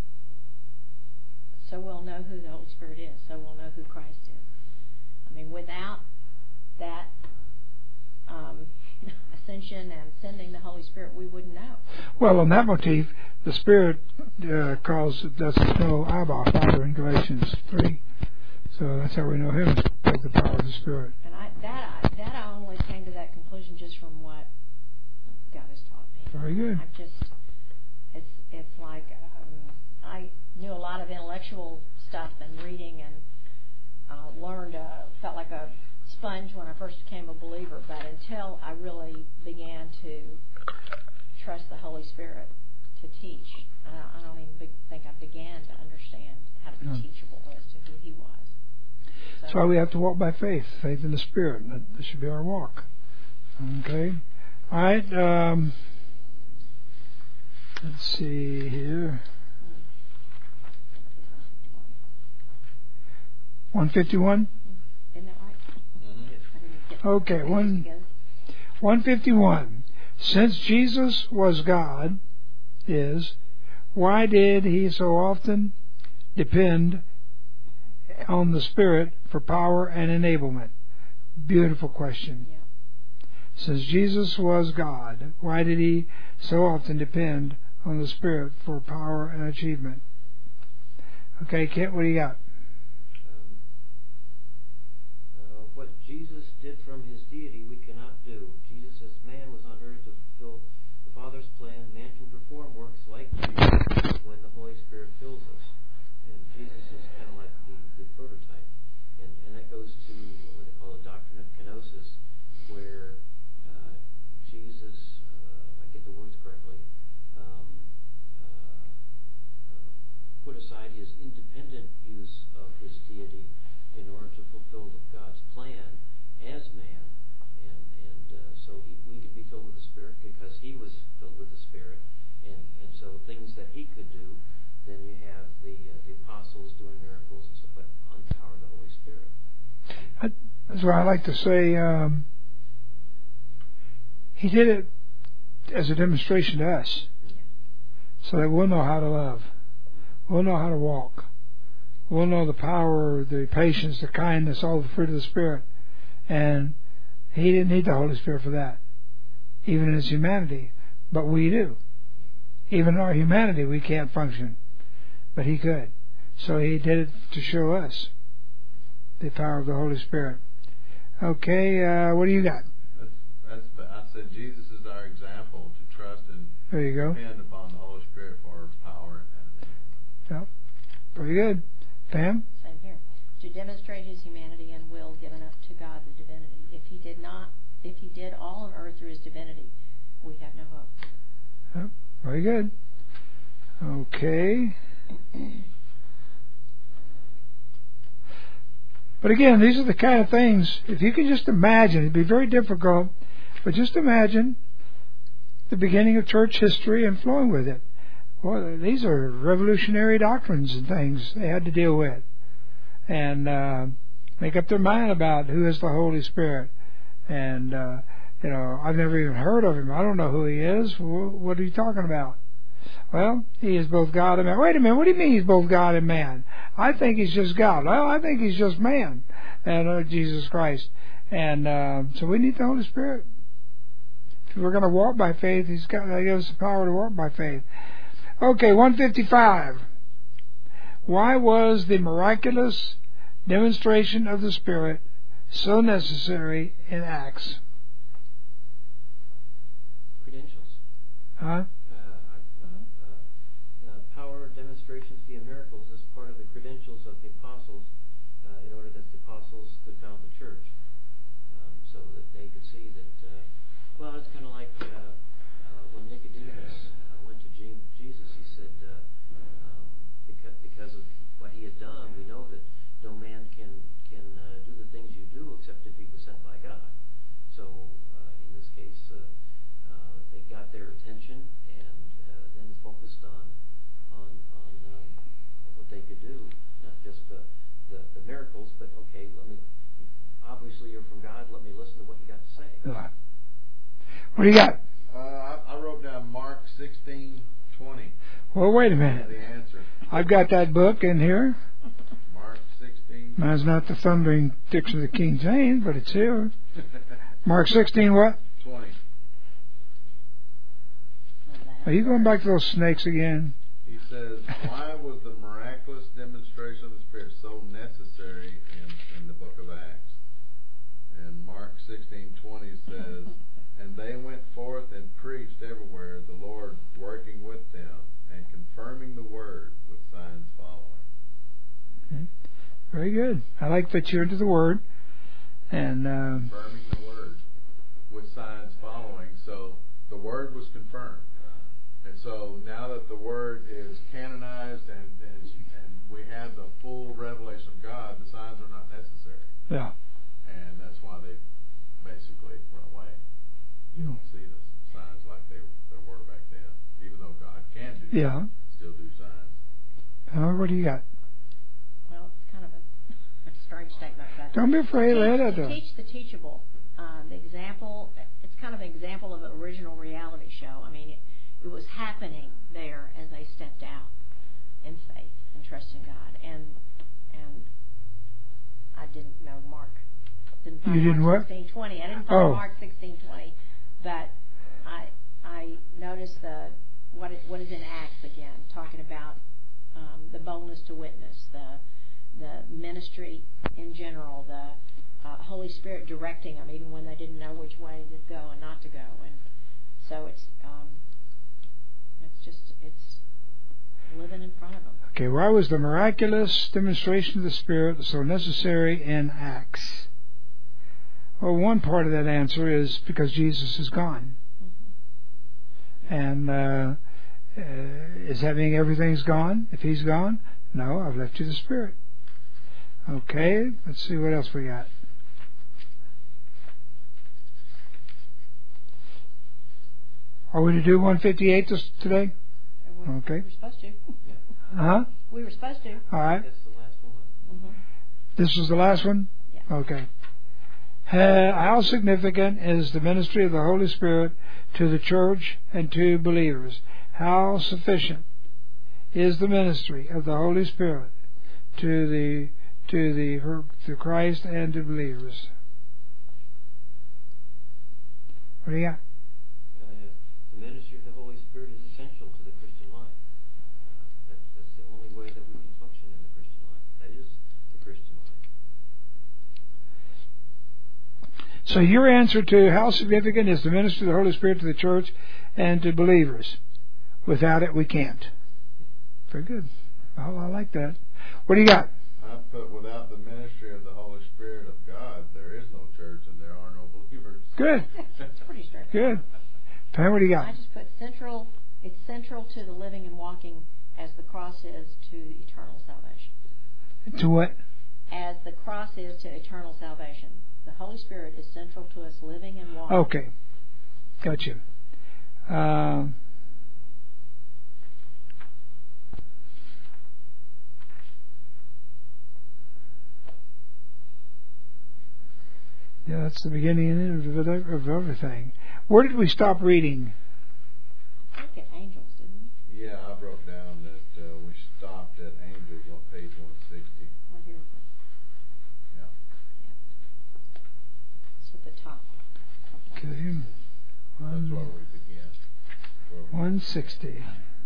So we'll know who the Holy Spirit is. So we'll know who Christ is. I mean, without that um, ascension and sending the Holy Spirit, we wouldn't know. Well, on that motif, the Spirit uh, calls us to know Abba, Father, in Galatians three. So that's how we know Him, by the power of the Spirit. And I, that, I, that I only came to that conclusion just from what God has taught me. Very good. I've just, it's it's like um, I knew a lot of intellectual stuff and reading and uh, learned, uh, felt like a sponge when I first became a believer, but until I really began to trust the Holy Spirit to teach, I, I don't even be, think I began to understand how to be No. teachable as to who He was. So, That's why we have to walk by faith, faith in the Spirit. That, that should be our walk. Okay. All right. Um, let's see here. one fifty-one? Isn't that right? I didn't get Okay, the one- pages together. one fifty-one. Since Jesus was God, is, why did He so often depend on the Spirit for power and enablement? Beautiful question. Yeah. Since Jesus was God, why did He so often depend on the Spirit for power and achievement? Okay, Kent, what do you got? Um, uh, what Jesus did from His deity, we cannot do. Jesus, as man, was on earth to fulfill the Father's plan. Man can perform works like Jesus when the Holy Spirit fills us. And Jesus is kind of like the, the prototype. And, and that goes to what they call the doctrine of kenosis, where uh, Jesus, uh, if I get the words correctly, um, uh, uh, put aside his independent use of his deity in order to fulfill God's plan as man. And, and uh, so he, we could be filled with the Spirit because he was filled with the Spirit. And, and so things that he could do, then you have the uh, the apostles doing miracles and stuff, but on the power of the Holy Spirit. That's why I like to say um, He did it as a demonstration to us, so that we'll know how to love, we'll know how to walk, we'll know the power, the patience, the kindness, all the fruit of the Spirit. And He didn't need the Holy Spirit for that, even in His humanity, but we do. Even in our humanity, we can't function, but He could. So He did it to show us the power of the Holy Spirit. Okay, uh, what do you got? That's, that's, I said Jesus is our example to trust and There you go. depend upon the Holy Spirit for power and enablement. Yep. Very good. Pam? Same here. To demonstrate His humanity and will given up to God the divinity. If He did not, if He did all on earth through His divinity, we have no hope. Yep. Very good. Okay. But again, these are the kind of things, if you can just imagine, it'd be very difficult, but just imagine the beginning of church history and flowing with it. Well, these are revolutionary doctrines and things they had to deal with. And uh, make up their mind about who is the Holy Spirit. And, uh, you know, I've never even heard of him. I don't know who he is. What are you talking about? Well, he is both God and man. Wait a minute, what do you mean he's both God and man? I think he's just God. Well, I think he's just man, and uh, Jesus Christ. And uh, so we need the Holy Spirit. If we're going to walk by faith, he's got to give us the power to walk by faith. Okay, one fifty-five. Why was the miraculous demonstration of the Spirit so necessary in Acts? Credentials. Huh? Power, demonstrations via miracles is part of the credentials of the apostles uh, in order that the apostles could found the church. Um, so that they could see that, uh, well, it's kind of like uh, uh, when Nicodemus uh, went to Jesus, he said, uh, um, because, because of what he had done, we know that no man can, can uh, do the things you do except if he was sent by God. So uh, in this case, uh, uh, they got their attention and uh, then focused on on, on um, what they could do, not just the, the, the miracles, but okay, let me, obviously you're from God, let me listen to what you got to say. What do you got? Uh, I, I wrote down Mark sixteen twenty. Well, wait a minute. The answer. I've got that book in here. Mark sixteen. Mine's not the Thundering Dictionary of the King James, but it's here. Mark sixteen what? twenty. Are you going back to those snakes again? He says, why was the miraculous demonstration of the Spirit so necessary in, in the book of Acts? And Mark sixteen twenty says, and they went forth and preached everywhere, the Lord working with them and confirming the word with signs following. Okay. Very good. I like that you're into the word. And uh, confirming the word with signs following. So the word was confirmed. And so now that the Word is canonized and, and and we have the full revelation of God, the signs are not necessary. Yeah. And that's why they basically went away. You don't see the signs like they, they were back then. Even though God can do yeah. still do signs. Uh, what do you got? Well, it's kind of a, a strange statement. But Don't be afraid. teach, Let it to do. teach the teachable. Uh, the example, it's kind of an example of an original reality show. I mean, it, It was happening there as they stepped out in faith and trusting God. And and I didn't know Mark. Didn't find You didn't Mark what? sixteen twenty. I didn't find Oh. Mark sixteen twenty, but I I noticed the what it, what is in Acts again, talking about um, the boldness to witness, the the ministry in general, the uh, Holy Spirit directing them even when they didn't know which way to go and not to go, and so it's. Um, It's just, it's living in front of them. Okay, why was the miraculous demonstration of the Spirit so necessary in Acts? Well, one part of that answer is because Jesus is gone. Mm-hmm. And uh, uh, is that mean everything's gone? If He's gone? No, I've left you the Spirit. Okay, let's see what else we got. Are we to do one fifty-eight this, today? We, okay. We were supposed to. Huh? We were supposed to. All right. That's the last one. Mm-hmm. This was the last one? Yeah. Okay. Uh, how significant is the ministry of the Holy Spirit to the church and to believers? How sufficient is the ministry of the Holy Spirit to the to the to Christ and to believers? What do you got? Uh, the ministry of the Holy Spirit is essential to the Christian life. Uh, that's, that's the only way that we can function in the Christian life. That is the Christian life. So your answer to how significant is the ministry of the Holy Spirit to the church and to believers? Without it, we can't. Very good. Well, I like that. What do you got? I put, without the ministry of the Holy Spirit of God, there is no church and there are no believers. Good. It's pretty straightforward. Good. Pam, what do you got? I just put central. It's central to the living and walking as the cross is to eternal salvation. To what? as the cross is to eternal salvation. The Holy Spirit is central to us living and walking. Okay. Gotcha. Uh, yeah, that's the beginning and end of of everything. Where did we stop reading? I think at angels, didn't we? Yeah, I wrote down that uh, we stopped at angels on page one sixty. Oh, here it is. Yeah. It's at the top. Okay. That's One, where we begin. Where we- one sixty.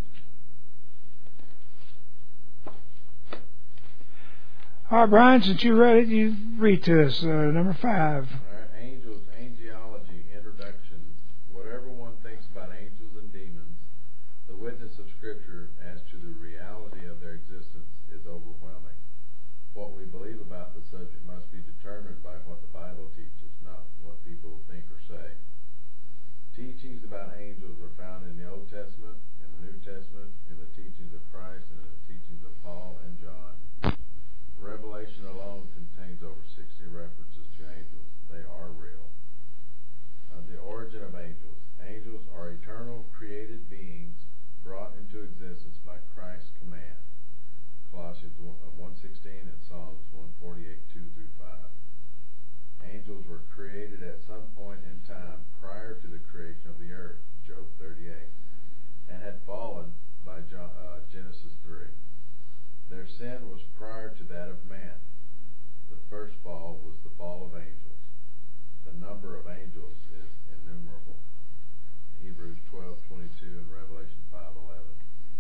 All right, Brian, since you read it, you read to us uh, number five. All right, angels, angelology, introduction. Whatever one thinks about angels and demons, the witness of Scripture as to the reality of their existence is overwhelming. What we believe about the subject must be determined by what the Bible teaches, not what people think or say. Teachings about angels are found in the Old Testament, in the New Testament, in the teachings of Christ, and in the teachings of Paul and John. Revelation alone contains over sixty references to angels. They are real. Uh, the origin of angels. Angels are eternal created beings brought into existence by Christ's command. Colossians one sixteen and Psalms one forty-eight, two through five. Angels were created at some point in time prior to the creation of the earth, Job thirty-eight, and had fallen by John, uh, Genesis three. Their sin was prior to that of man. The first fall was the fall of angels. The number of angels is innumerable. Hebrews twelve twenty-two and Revelation five eleven.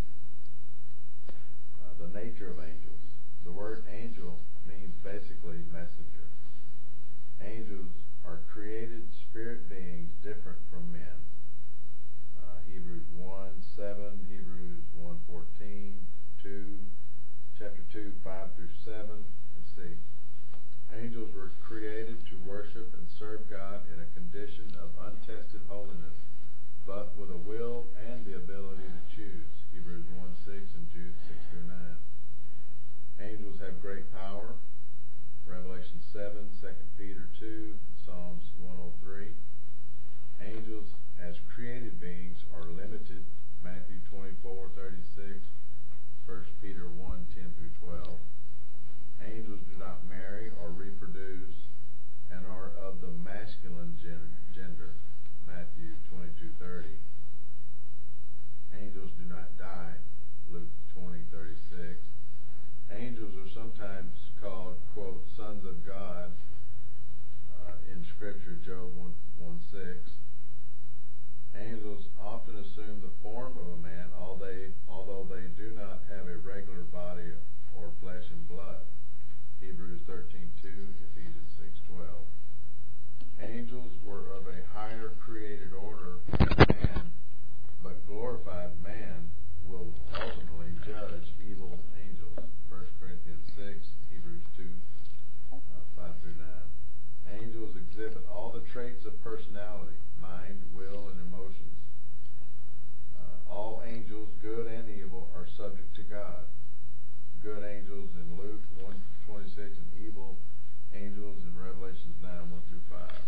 Uh, the nature of angels. The word angel means basically messenger. Angels are created spirit beings different from men. Uh, Hebrews one seven, Hebrews one fourteen, two, chapter two, five through seven. Let's see. Angels were created to worship and serve God in a condition of untested holiness, but with a will and the ability to choose. Hebrews one six and Jude six through nine. Angels have great power. Revelation seven, Second Peter two, Psalms one oh three. Angels as created beings are limited. Matthew twenty-four thirty-six, First Peter one ten through twelve. Angels do not marry or reproduce and are of the masculine gender. Matthew twenty-two thirty. Angels do not die. Luke twenty thirty-six. Angels are sometimes called, quote, sons of God uh, in Scripture, Job one six. Angels often assume the form of a man, although they, although they do not have a regular body or flesh and blood. Hebrews thirteen two, Ephesians six twelve. Angels were of a higher created order than man, but glorified man will ultimately judge evil angels. First Corinthians six, Hebrews two, uh, five through nine. Angels exhibit all the traits of personality, mind, will, and emotions. Uh, all angels, good and evil, are subject to God. Good angels in Luke one twenty-six and evil angels in Revelations nine one through five.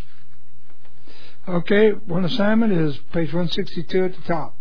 Okay, one assignment is page one sixty-two at the top.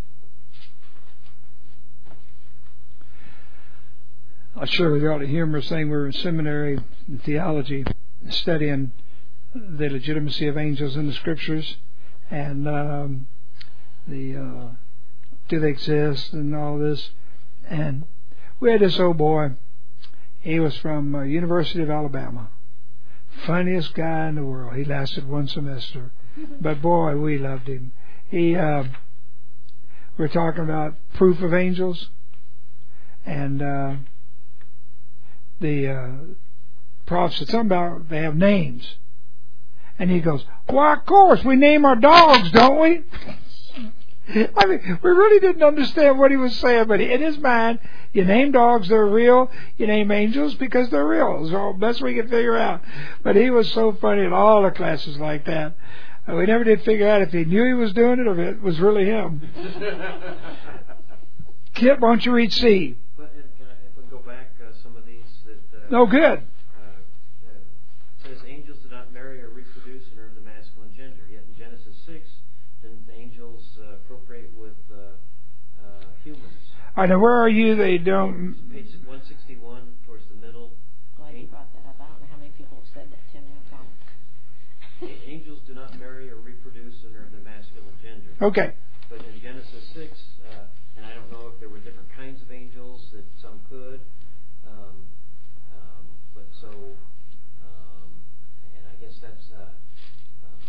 I'm sure we ought to hear him saying we were in seminary in theology studying the legitimacy of angels in the Scriptures and um, the uh, do they exist and all this. And we had this old boy. He was from uh, University of Alabama. Funniest guy in the world. He lasted one semester. But boy, we loved him. He, uh, we're talking about proof of angels. And uh, the uh, prof said something about they have names. And he goes, well, of course, we name our dogs, don't we? I mean, we really didn't understand what he was saying, but in his mind, you name dogs, they're real. You name angels because they're real. So that's what we could figure out. But he was so funny in all the classes like that. Uh, we never did figure out if he knew he was doing it or if it was really him. Kip, why don't you read C? But uh, if we go back, uh, some of these that uh, No good. Uh, it says angels do not marry or reproduce and are of the masculine gender. Yet in Genesis six, didn't the angels uh, procreate with uh, uh, humans? All right, now where are you? They don't. Page one sixty-one, towards the middle. Glad you brought that up. I don't know how many people have said that to me. I'm telling you. A- angels do not marry or reproduce and are of the masculine gender. Okay. But in Genesis six, uh, and I don't know if there were different kinds of angels, that some could, um, um, but so, um, and I guess that's, uh, uh,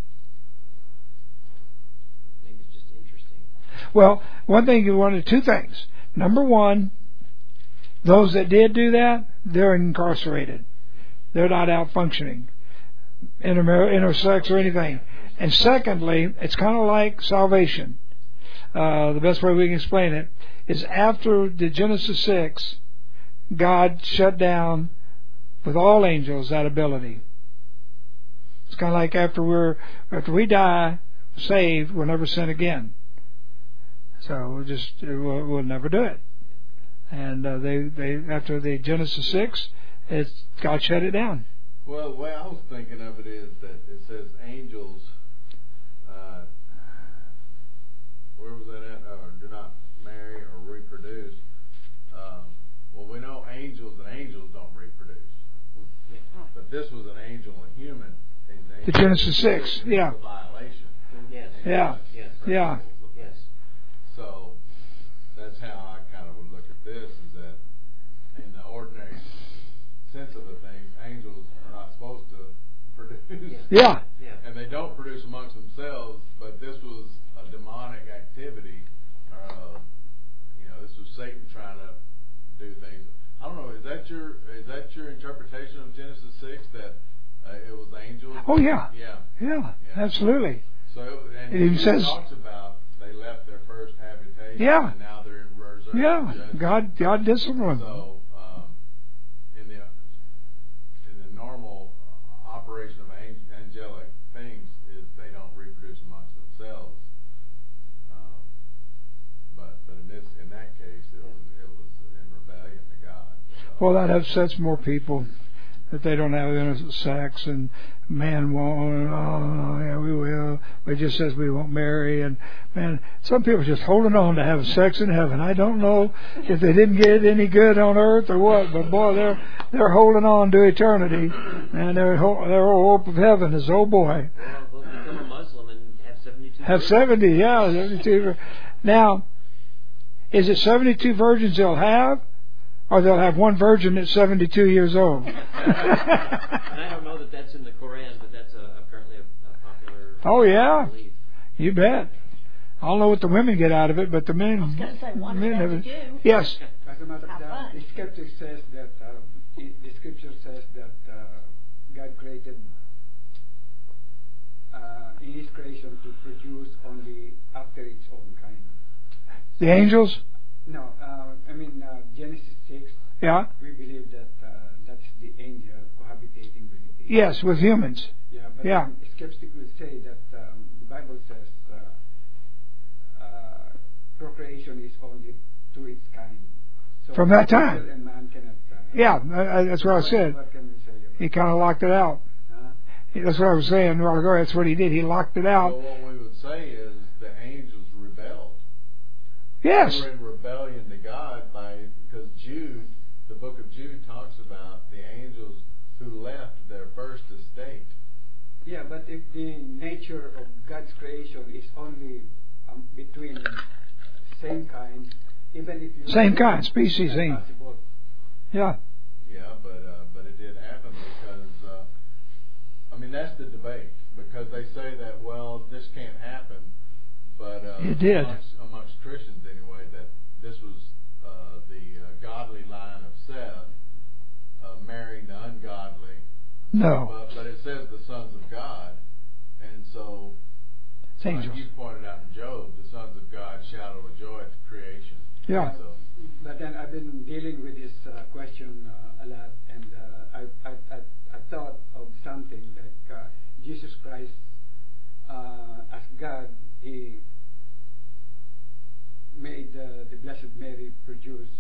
maybe it's just interesting. Well, one thing you wanted, two things. Number one, those that did do that, they're incarcerated. They're not out functioning, intermar- intersex or anything. And secondly, it's kind of like salvation. Uh, the best way we can explain it is after the Genesis six, God shut down with all angels that ability. It's kind of like after we're after we die, saved, we'll never sin again. So we'll just we'll, we'll never do it. And uh, they they after the Genesis six, it's God shut it down. Well, the way I was thinking of it is that it says angels. Uh, where was that at? Uh, do not marry or reproduce. Um, well, we know angels and angels don't reproduce. But this was an angel and human. And The Genesis six, yeah. A violation. Yes. Yeah. Yes. Yeah. Yes. So that's how I kind of would look at this, is that in the ordinary sense of the thing, angels are not supposed to produce. Yeah. Yeah. And they don't produce amongst themselves, but this was a demonic activity. Uh, you know, this was Satan trying to do things. I don't know, is that your is that your interpretation of Genesis six, that uh, it was angels? Oh yeah. Yeah. Yeah. Yeah. Absolutely. So, and It even it says- talks about they left their first habitation, Yeah. and now they're in reserve. Yeah. judgment. God God disciplined them. So, um, in the in the normal operation of ang- angelic things, is they don't reproduce amongst themselves. Um, but but in this in that case, it was it was in rebellion to God. So, Well, that upsets more people that they don't have innocent sex, and man won't. Oh, yeah, we will. It just says we won't marry, and man, some people are just holding on to have sex in heaven. I don't know if they didn't get any good on earth or what, but boy, they're they're holding on to eternity, and their ho- their hope of heaven is, oh boy, Well, they'll become a Muslim and have seventy-two. have virgins. seventy, yeah, seventy-two. Now, is it seventy-two virgins they'll have? Or they'll have one virgin that's seventy-two years old. And I don't know that that's in the Quran, but that's a, apparently a, a popular Oh, yeah. belief. You bet. I don't know what the women get out of it, but the men. I was going to say, what men does have that it. do? Yes. As a matter of Have fact, fun. the scripture says that uh, it, the scripture says that uh, God created uh, in His creation to produce only after its own kind. The angels. No, uh, I mean uh, Genesis six. Yeah. We believe that uh, that's the angel cohabitating with the Yes, with humans. Yeah, but Yeah. then skeptics will say that um, the Bible says uh, uh, procreation is only to its kind. So From that time. angel and man cannot. Uh, Yeah, uh, that's what I said. What can we say about He kind of locked it out. Huh? That's what I was saying a while ago. That's what he did. He locked it so out. what we would say is the angels rebelled. Yes. They were in rebellion to God by because Jude, the book of Jude, talks about the angels who left their first estate. Yeah, but if the nature of God's creation is only um, between same kind, even if you Same kind, species, it's same. not possible. Yeah. Yeah, but uh, but it did happen because uh, I mean that's the debate, because they say that, well, this can't happen, but uh, It did. Amongst, amongst Christians anyway, that this was uh, the uh, godly line of Seth uh, marrying the ungodly. No. But, but it says the sons of God, and so It's like angels. you pointed out in Job, the sons of God shout with joy at creation. Yeah. So, But then I've been dealing with this uh, question uh, a lot, and uh, I, I, I, I thought of something like uh, Jesus Christ, uh, as God, He made uh, the Blessed Mary produce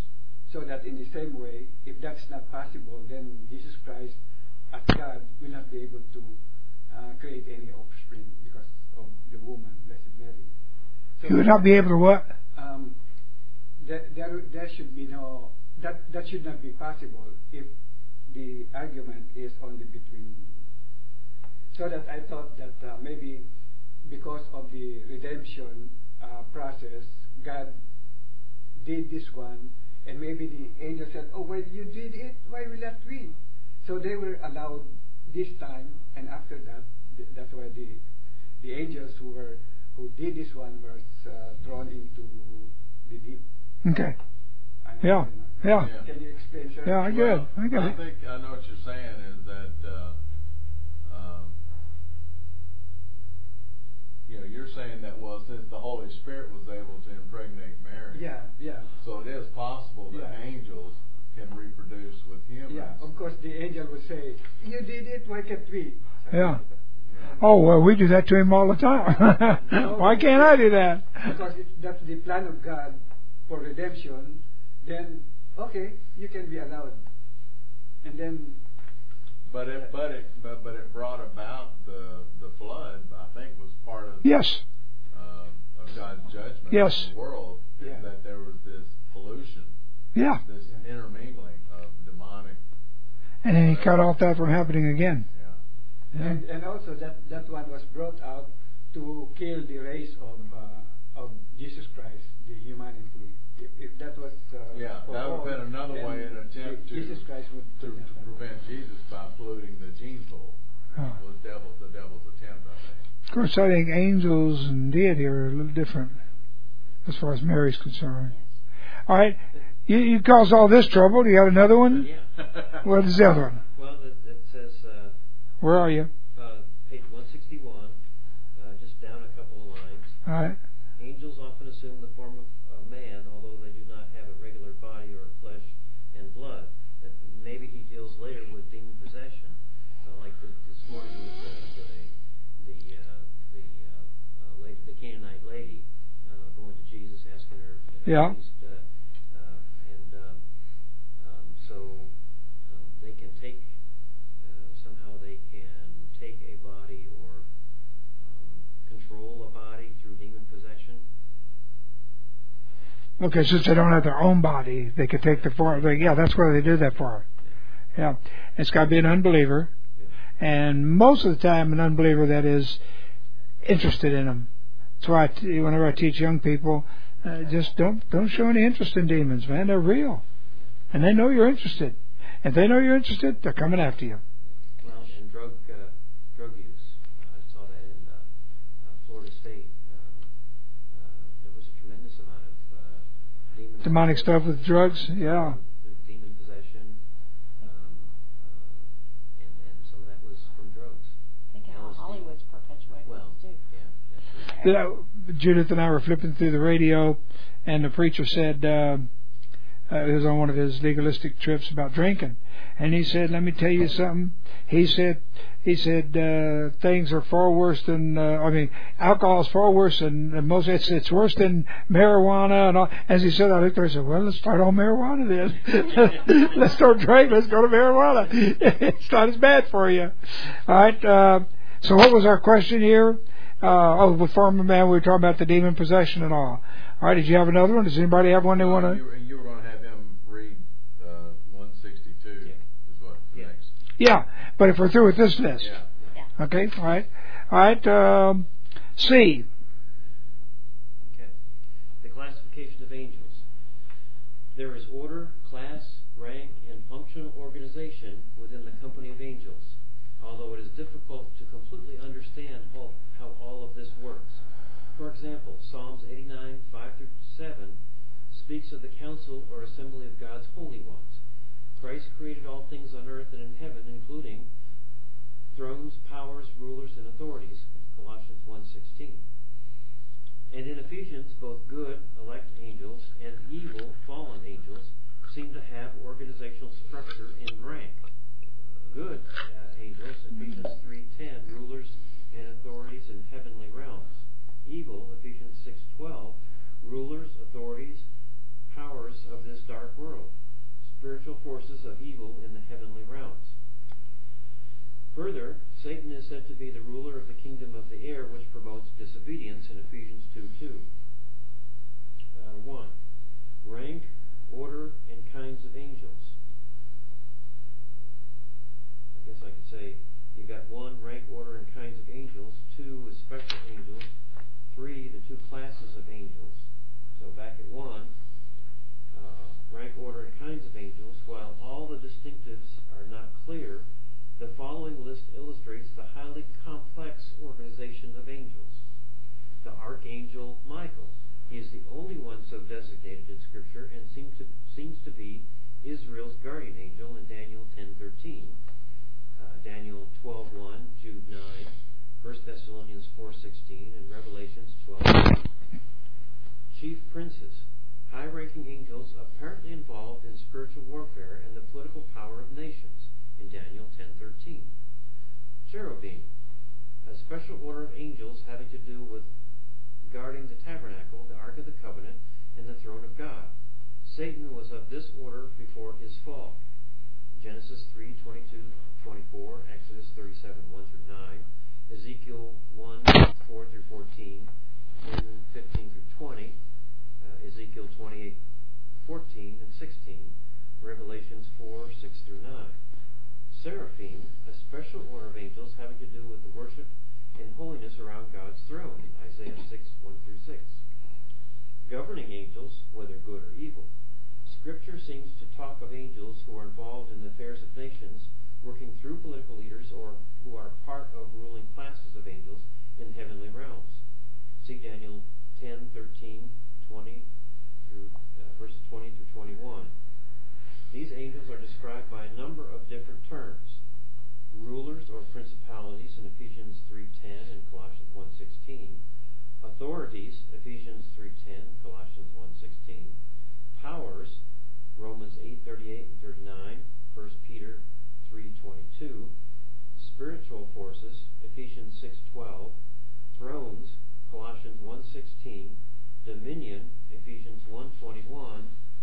so that in the same way, if that's not possible, then Jesus Christ, as God, will not be able to uh, create any offspring because of the woman, Blessed Mary. So He would not be able to what? Um, there, there, there should be no, that, that should not be possible if the argument is only between. So that I thought that uh, maybe because of the redemption uh, process, God did this one, and maybe the angel said, "Oh, well, you did it. Why will not we?" So they were allowed this time, and after that, th- that's why the the angels who were who did this one was uh, thrown into the deep. Okay. I don't Yeah. know. Yeah. Yeah. Can you explain, sir? Yeah, I get it. I get I it. think I know what you're saying is that uh, um, you know you're saying that well since the Holy Spirit was able to impregnate Mary, Yeah, yeah, so it is possible that Yeah. angels can reproduce with humans. yeah. Of course, the angel would say, "You did it. Why can't we?" Yeah. Oh, well, we do that to him all the time. Why can't I do that? Because if that's the plan of God for redemption, then okay, you can be allowed. And then, But it but it but but it brought about the the flood. I think was part of Yes. uh, of God's judgment Yes. on the world. Is Yeah. that there was this pollution, Yeah. this Yeah. intermingling of demonic. And then he cut off that from happening again. Yeah. Yeah. and, and also that, that one was brought out to kill the race of uh, of Jesus Christ, the humanity. If, if that was uh, Yeah, for that would all, have been another then way, an attempt to Jesus Christ would to, would to not have- prevent Jesus by polluting the gene pool. Oh. Was devil the devil's attempt, I think. Of course, I think angels and deity are a little different as far as Mary's concerned. All right. You, you caused all this trouble. Do you have another one? Yeah. What is the other one? Well, it, it says uh, Where are you? uh, page one sixty-one, uh, just down a couple of lines. All right. Angels often assume the form of a man, although they do not have a regular body or flesh and blood. And maybe he deals later with demon possession, uh, like the, this morning with the the the, uh, the, uh, uh, lady, the Canaanite lady uh, going to Jesus, asking her. Uh, Yeah. he's, uh, uh, and um, um, so um, they can take uh, somehow they can take a body or um, control a body through demon possession. Okay, since they don't have their own body, they could take the form. They, yeah, that's where they do that for. Yeah. It's got to be an unbeliever. And most of the time, an unbeliever that is interested in them. That's why I t- whenever I teach young people, uh, just don't don't show any interest in demons, man. They're real, and they know you're interested. If they know you're interested, they're coming after you. Well, and drug uh, drug use. Uh, I saw that in uh, uh, Florida State. Um, uh, there was a tremendous amount of uh, demon Demonic stuff with drugs, yeah. The demon possession, um, uh, and and some of that was from drugs. Think how L S D. Hollywood's perpetuated Well, this too. yeah. That's Did I, Judith and I were flipping through the radio, and the preacher said uh, uh, it was on one of his legalistic trips about drinking, and he said, "Let me tell you something." He said, "He said uh, things are far worse than uh, I mean, alcohol is far worse than, than most. It's it's worse than marijuana." And all. As he said, I looked there and said, "Well, let's start on marijuana then. Let's start drinking. Let's go to marijuana. It's not as bad for you." All right. Uh, so, what was our question here? Uh, oh, with former man, we were talking about the demon possession and all. All right, did you have another one? Does anybody have one they want Uh, to? you, were- you were going to have him read uh, one sixty-two. Yeah. Is what the Yeah. next. Yeah, but if we're through with this list. Yeah. Yeah. Okay, all right. All right, um, C. Okay. The classification of angels. There is order, class, rank, and functional organization within the company of angels, although it is difficult to completely understand how, how all of this works. For example, Psalms eighty-nine, five through seven speaks of the council or assembly of God's holy ones. Christ created all things on earth and in heaven, including thrones, powers, rulers, and authorities, Colossians one sixteen. And in Ephesians, both good, elect angels, and evil, fallen angels, seem to have organizational structure and rank. Good uh, angels, Ephesians three ten, rulers and authorities in heavenly realms. Evil, Ephesians six twelve, rulers, authorities, powers of this dark world. spiritual forces of evil in the heavenly realms. Further, Satan is said to be the ruler of the kingdom of the air, which promotes disobedience in Ephesians two two. Uh, one, rank, order, and kinds of angels. I guess I could say you've got one, rank, order, and kinds of angels. Two is special angels. Three, the two classes of angels. So back at one, uh, rank, order, and kinds of angels. While all the distinctives are not clear, the following list illustrates the highly complex organization of angels. The Archangel Michael. He is the only one so designated in Scripture and seems to, seems to be Israel's guardian angel in Daniel ten thirteen, uh, Daniel twelve one, Jude nine, First Thessalonians four sixteen, and Revelations twelve eight. Chief princes, high-ranking angels apparently involved in spiritual warfare and the political power of nations in Daniel ten thirteen. Cherubim, a special order of angels having to do with guarding the tabernacle, the Ark of the Covenant, and the throne of God. Satan was of this order before his fall. Genesis three twenty-two twenty-four, Exodus thirty-seven one through nine, Ezekiel one four through fourteen, ten fifteen through twenty, uh, Ezekiel twenty-eight fourteen and sixteen, Revelations four six through nine. Seraphim, a special order of angels having to do with the worship and holiness around God's throne, Isaiah six one through six. Governing angels, whether good or evil. Scripture seems to talk of angels who are involved in the affairs of nations, working through political leaders, or who are part of ruling classes of angels in heavenly realms. See Daniel ten thirteen, twenty through uh, verses twenty through twenty-one. These angels are described by a number of different terms. Rulers or principalities in Ephesians three ten and Colossians one sixteen. Authorities, Ephesians three ten, Colossians one sixteen. Powers, Romans eight thirty-eight and thirty-nine, First Peter three twenty-two. Spiritual forces, Ephesians six twelve. Thrones, Colossians one sixteen. Dominion, Ephesians one twenty-one.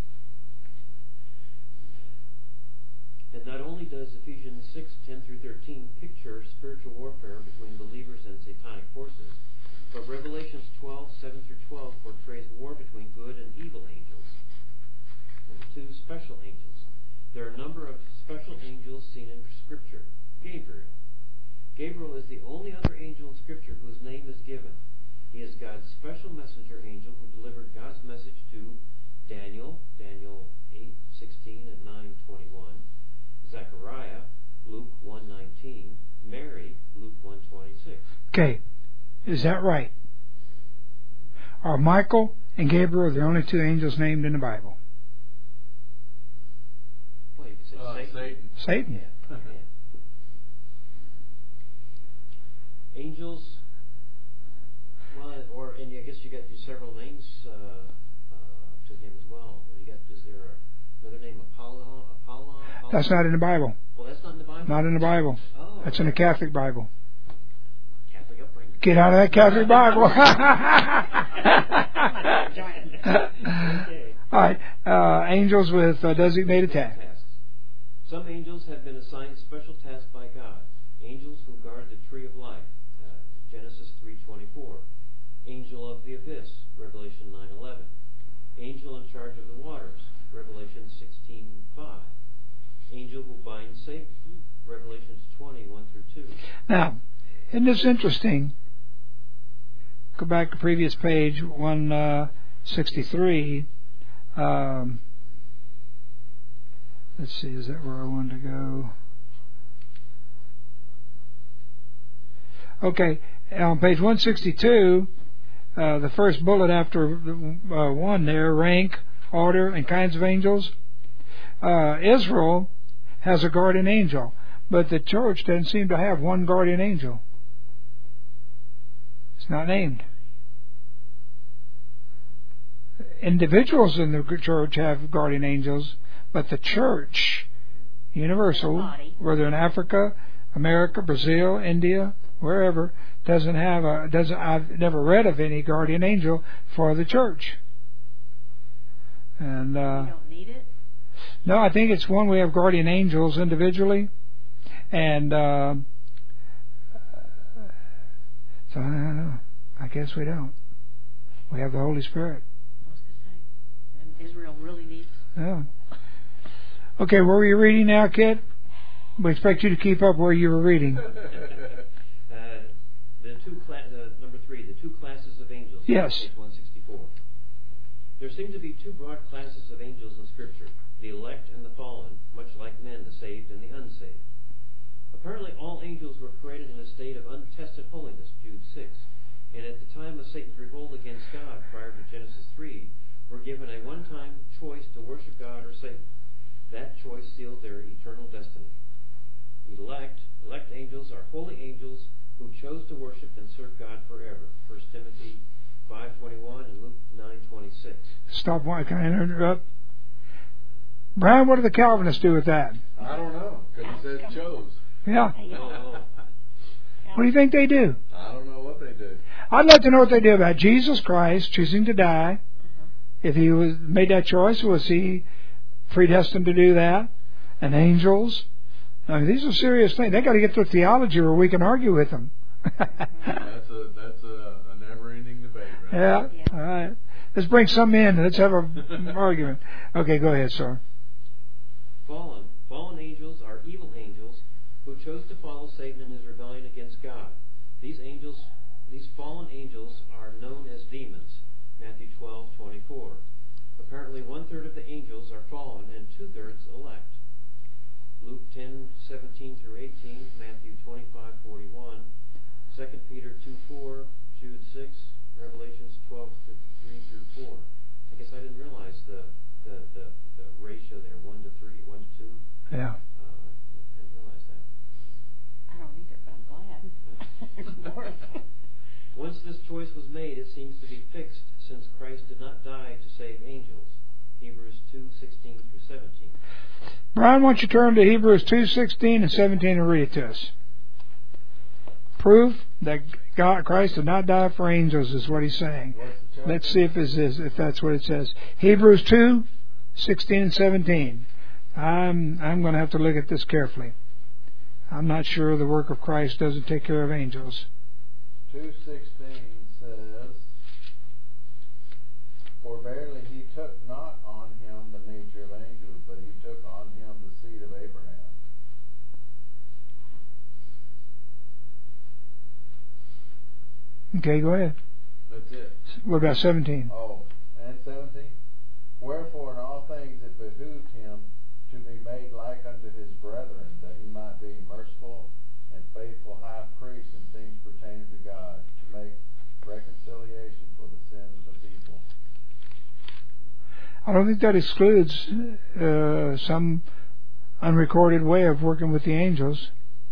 And not only does Ephesians six ten through thirteen picture spiritual warfare between believers and satanic forces, but Revelations twelve seven through twelve portrays war between good and evil angels. And two, special angels. There are a number of special angels seen in Scripture. Gabriel. Gabriel is the only other angel in Scripture whose name is given. He is God's special messenger angel who delivered God's message to Daniel, Daniel eight sixteen and nine twenty-one. Zechariah, Luke one nineteen, Mary, Luke one twenty-six. Okay, is that right? Are Michael and Gabriel the only two angels named in the Bible? Well, you could say Uh, Satan. Satan. Satan. Yeah. yeah. Angels, well, or and I guess you got these several names uh, uh, to him as well. You got is there a, another name, Apollon? Apollon? Apollon? That's not in the Bible. Well, that's not in the Bible. Not in the Bible. Oh. That's in the Catholic Bible. Catholic upbringing. Get out of that Catholic Bible. Okay. All right. Uh, angels with uh, designated tasks. Some angels have been assigned special tasks by God. Angels who guard the tree of life, uh, Genesis three twenty-four. Angel of the abyss, Revelation nine eleven. Angel in charge of the waters, Revelation sixteen five. Angel who binds Satan, Revelations twenty one through two. Now, isn't this interesting? Go back to previous page one sixty-three. Um, let's see, is that where I wanted to go? Okay, on page one sixty-two, uh, the first bullet after uh, one there, rank, order, and kinds of angels. Uh, Israel has a guardian angel, but the church doesn't seem to have one guardian angel. It's not named. Individuals in the church have guardian angels, but the church, universal, whether in Africa, America, Brazil, India, wherever, doesn't have a doesn't. I've never read of any guardian angel for the church. And uh, You don't need it? No, I think it's one, we have guardian angels individually, and uh, so I don't know. I guess we don't. We have the Holy Spirit. I was going to say, and Israel really needs. Yeah. Okay, where were you reading now, Kit? We expect you to keep up where you were reading. uh, the two cla- uh, number three, the two classes of angels. Yes. Page one sixty-four. There seem to be two broad classes of angels in Scripture: the elect and the fallen, much like men, the saved and the unsaved. Apparently, all angels were created in a state of untested holiness, Jude six, and at the time of Satan's revolt against God, prior to Genesis three, were given a one-time choice to worship God or Satan. That choice sealed their eternal destiny. Elect, elect angels are holy angels who chose to worship and serve God forever. First Timothy five twenty-one and Luke nine twenty-six. Stop. Why can I interrupt? Brian, what do the Calvinists do with that? I don't know, because it says chose. Yeah. Oh, oh. What do you think they do? I don't know what they do. I'd like to know what they do about Jesus Christ choosing to die. Uh-huh. If he was made that choice, was he predestined to do that? And angels? I mean, these are serious things. They got to get their theology, or we can argue with them. That's a that's a, a never-ending debate. Right? Yeah. Yeah. All right. Let's bring some in. Let's have an argument. Okay, go ahead, sir. Fallen, fallen angels are evil angels who chose to follow Satan in his rebellion against God. These angels, these fallen angels, are known as demons. Matthew twelve twenty-four. Apparently, one third of the angels are fallen and two thirds elect. Luke ten seventeen through eighteen, Matthew twenty-five forty-one, Second Peter two four, Jude six, Revelations twelve three through four. I guess I didn't realize the the, the, the ratio there, one to three, one to two. Yeah. Uh, I didn't realize that. I don't either, but I'm glad. There's more of them. Once this choice was made, it seems to be fixed, since Christ did not die to save angels. Hebrews two sixteen through seventeen. Brian, why don't you turn to Hebrews two sixteen and seventeen and read it to us. Proof that God, Christ did not die for angels is what he's saying. Let's see if, it's, if that's what it says. Hebrews two sixteen and seventeen. I'm I'm going to have to look at this carefully. I'm not sure the work of Christ doesn't take care of angels. two sixteen says, "For verily he took not on him the nature of angels, but he took on him the seed of Abraham." Okay, go ahead. That's it. What about seventeen? Oh, and seventeen. "Wherefore in all things it behooved him to be made like unto his brethren, that he might be merciful and faithful high priest in things pertaining to God, to make reconciliation for the sins of the people." I don't think that excludes uh, some unrecorded way of working with the angels.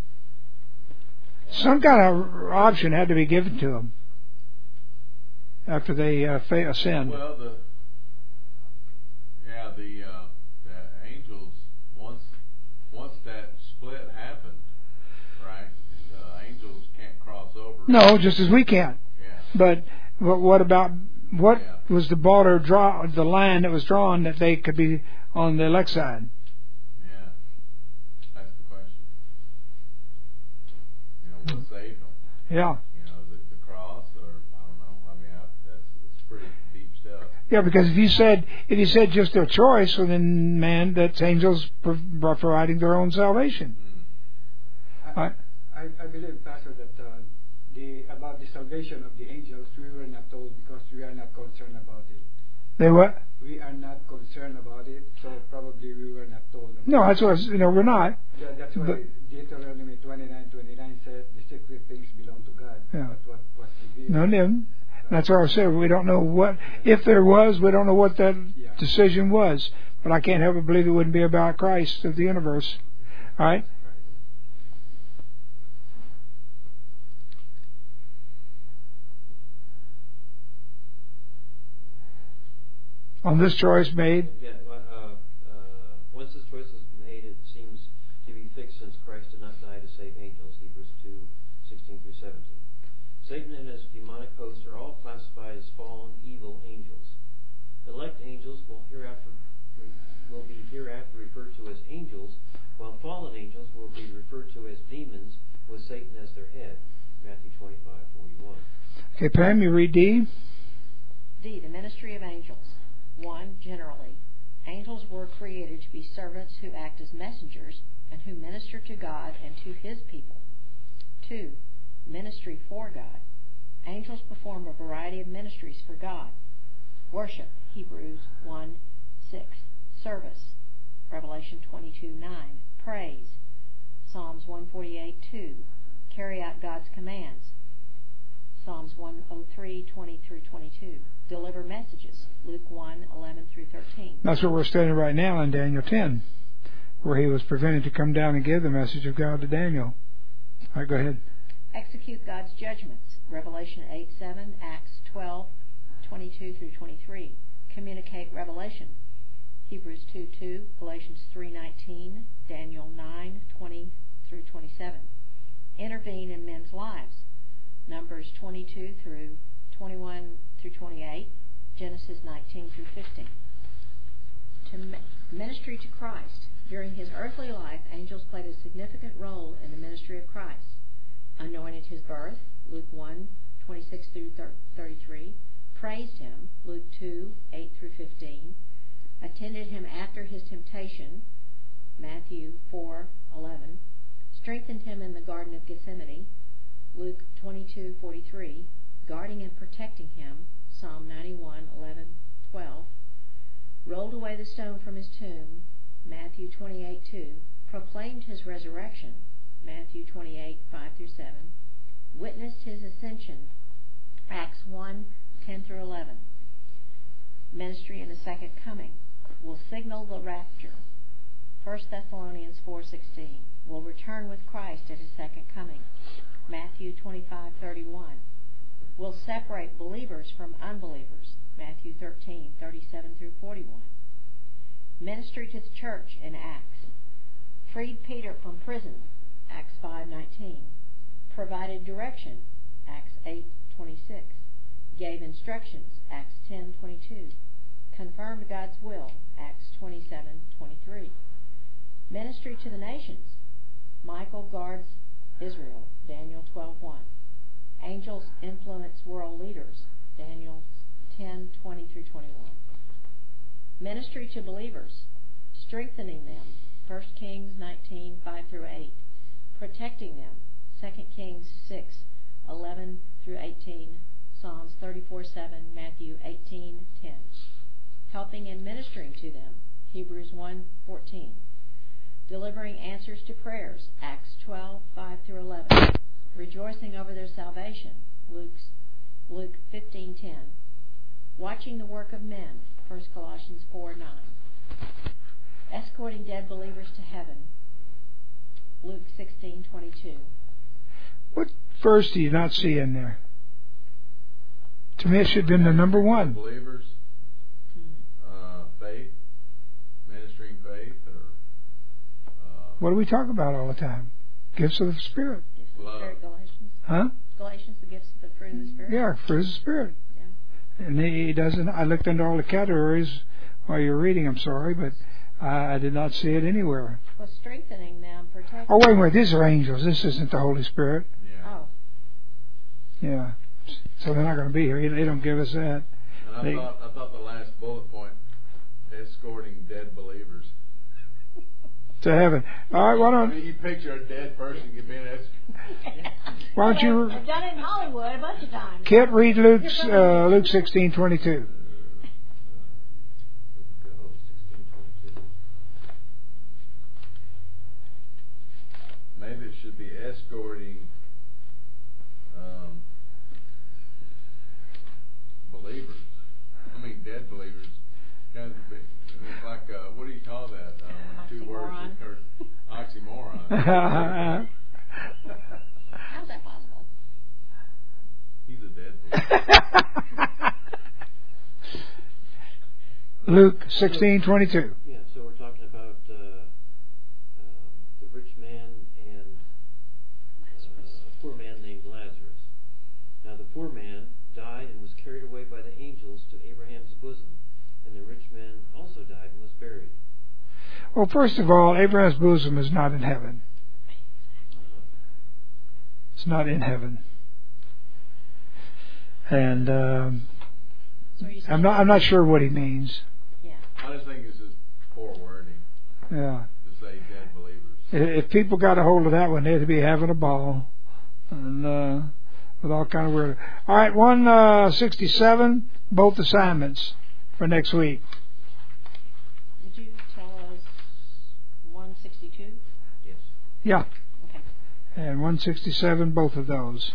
Some kind of option had to be given to them after they uh, fa- ascend. Well, the yeah, the uh, the angels, once once that split happened, right? The angels can't cross over. No, just as we can't. Yeah. But but what about what Yeah. was the border draw, the line that was drawn that they could be on the elect side? Yeah. That's the question. You know, what saved them? Yeah. You know, the, the cross, or I don't know. I mean, I, that's it's pretty deep stuff. Yeah, because if you said if you said just their choice, well then, man, that's angels pro- providing their own salvation. Mm. I, Right. I, I believe, Pastor, that uh, the about the salvation of the angels, we were not told because we are not concerned about it. They what? We are not concerned about it, so probably we were not told about No, it. that's what I was- you know we're not. Yeah, that's why But- Deuteronomy twenty-nine twenty-nine says the secret things belong to God. Yeah. But what was revealed? No, no. That's what I said. We don't know what if there was. We don't know what that Yeah. decision was. But I can't help but believe it wouldn't be about Christ of the universe. All right. On this choice made, Yeah, well, uh, uh, once this choice was made, it seems to be fixed, since Christ did not die to save angels. Hebrews two sixteen through seventeen. Satan and his demonic hosts are all classified as fallen, evil angels. Elect angels will hereafter will be hereafter referred to as angels, while fallen angels will be referred to as demons, with Satan as their head. Matthew twenty-five forty-one. Okay, Pam, you read D. D. The ministry of angels. One. Generally, angels were created to be servants who act as messengers and who minister to God and to His people. Two. Ministry for God. Angels perform a variety of ministries for God. Worship, Hebrews one six. Service, Revelation twenty-two nine. Praise, Psalms one forty-eight two. Carry out God's commands, Psalms one oh three twenty through twenty-two. Deliver messages, Luke one eleven through thirteen. That's what we're studying right now in Daniel ten, where he was prevented to come down and give the message of God to Daniel. All right, go ahead. Execute God's judgments, Revelation eight seven, Acts twelve twenty-two through twenty-three. Communicate revelation, Hebrews two two, Galatians three nineteen, Daniel nine twenty through twenty-seven. Intervene in men's lives, Numbers twenty-two through twenty-one through twenty-eight, Genesis nineteen through fifteen. To ministry to Christ. During his earthly life, angels played a significant role in the ministry of Christ. Anointed his birth, Luke one twenty-six through thirty-three. Praised him, Luke two eight through fifteen. Attended him after his temptation, Matthew four eleven. Strengthened him in the Garden of Gethsemane, Luke twenty-two forty-three. Guarding and protecting him, Psalm ninety-one eleven twelve. Rolled away the stone from his tomb, Matthew twenty-eight two. Proclaimed his resurrection, Matthew twenty-eight five through seven. Witnessed his ascension, Acts one ten through eleven. Ministry in the second coming. Will signal the rapture, First Thessalonians four sixteen. Will return with Christ at his second coming, Matthew twenty-five thirty-one. Will separate believers from unbelievers, Matthew thirteen thirty-seven through forty-one. Ministry to the church in Acts. Freed Peter from prison, Acts five nineteen. Provided direction, Acts eight twenty-six. Gave instructions, Acts ten twenty-two. Confirmed God's will, Acts twenty-seven twenty-three. Ministry to the nations. Michael guards Israel, Daniel twelve one. Angels influence world leaders, Daniel ten twenty through twenty-one. Ministry to believers. Strengthening them, First Kings nineteen five through eight. Protecting them, Second Kings six eleven through eighteen. Psalms thirty-four seven, Matthew eighteen ten. Helping and ministering to them, Hebrews one fourteen. Delivering answers to prayers, Acts twelve five through eleven. Rejoicing over their salvation, Luke, Luke fifteen ten. Watching the work of men, First Colossians four nine. Escorting dead believers to heaven, Luke sixteen twenty-two. What verse do you not see in there? To me, it should have been the number one. Believers, uh, faith, ministering faith, or uh, what do we talk about all the time? Gifts of the Spirit. Gifts of the Love. Spirit, Galatians. Huh? Galatians, the gifts of the fruit of the Spirit. Yeah, fruit of the Spirit. Yeah. And he doesn't. I looked into all the categories while you were reading. I'm sorry, but I, I did not see it anywhere. Well, strengthening them, protecting. Oh, wait a minute. These are angels. This isn't the Holy Spirit. yeah. Oh, Yeah. So they're not going to be here. They don't give us that. And I They- thought I thought the last bullet point, escorting dead believers. To heaven. All right. Why I don't mean, you picture a dead person being escorted. Why don't you, I've done it in Hollywood a bunch of times. Kit, read Luke's uh, Luke sixteen twenty two. Oh, sixteen twenty-two. Maybe it should be escorting um, believers. I mean, dead believers. Kind of big. I mean, it's like uh, what do you call that? Uh, when two words are oxymoron. How's that possible? He's a dead believer. Luke sixteen twenty two. Yeah, so we're talking about uh, um, the rich man and uh, a poor man named Lazarus. Now the poor man died and was carried away by the angels to Abraham's bosom, and the rich man also died and was buried. Well, first of all, Abraham's bosom is not in heaven. It's not in heaven. And um, So you I'm not I'm not sure what he means. Yeah. I just think it's just poor wording Yeah. to say dead believers. If people got a hold of that one, they'd be having a ball. And uh, with all kind of weird. All right, one uh, sixty-seven, both assignments for next week. Did you tell us one sixty-two? Yes. Yeah. Okay. And one sixty-seven, both of those.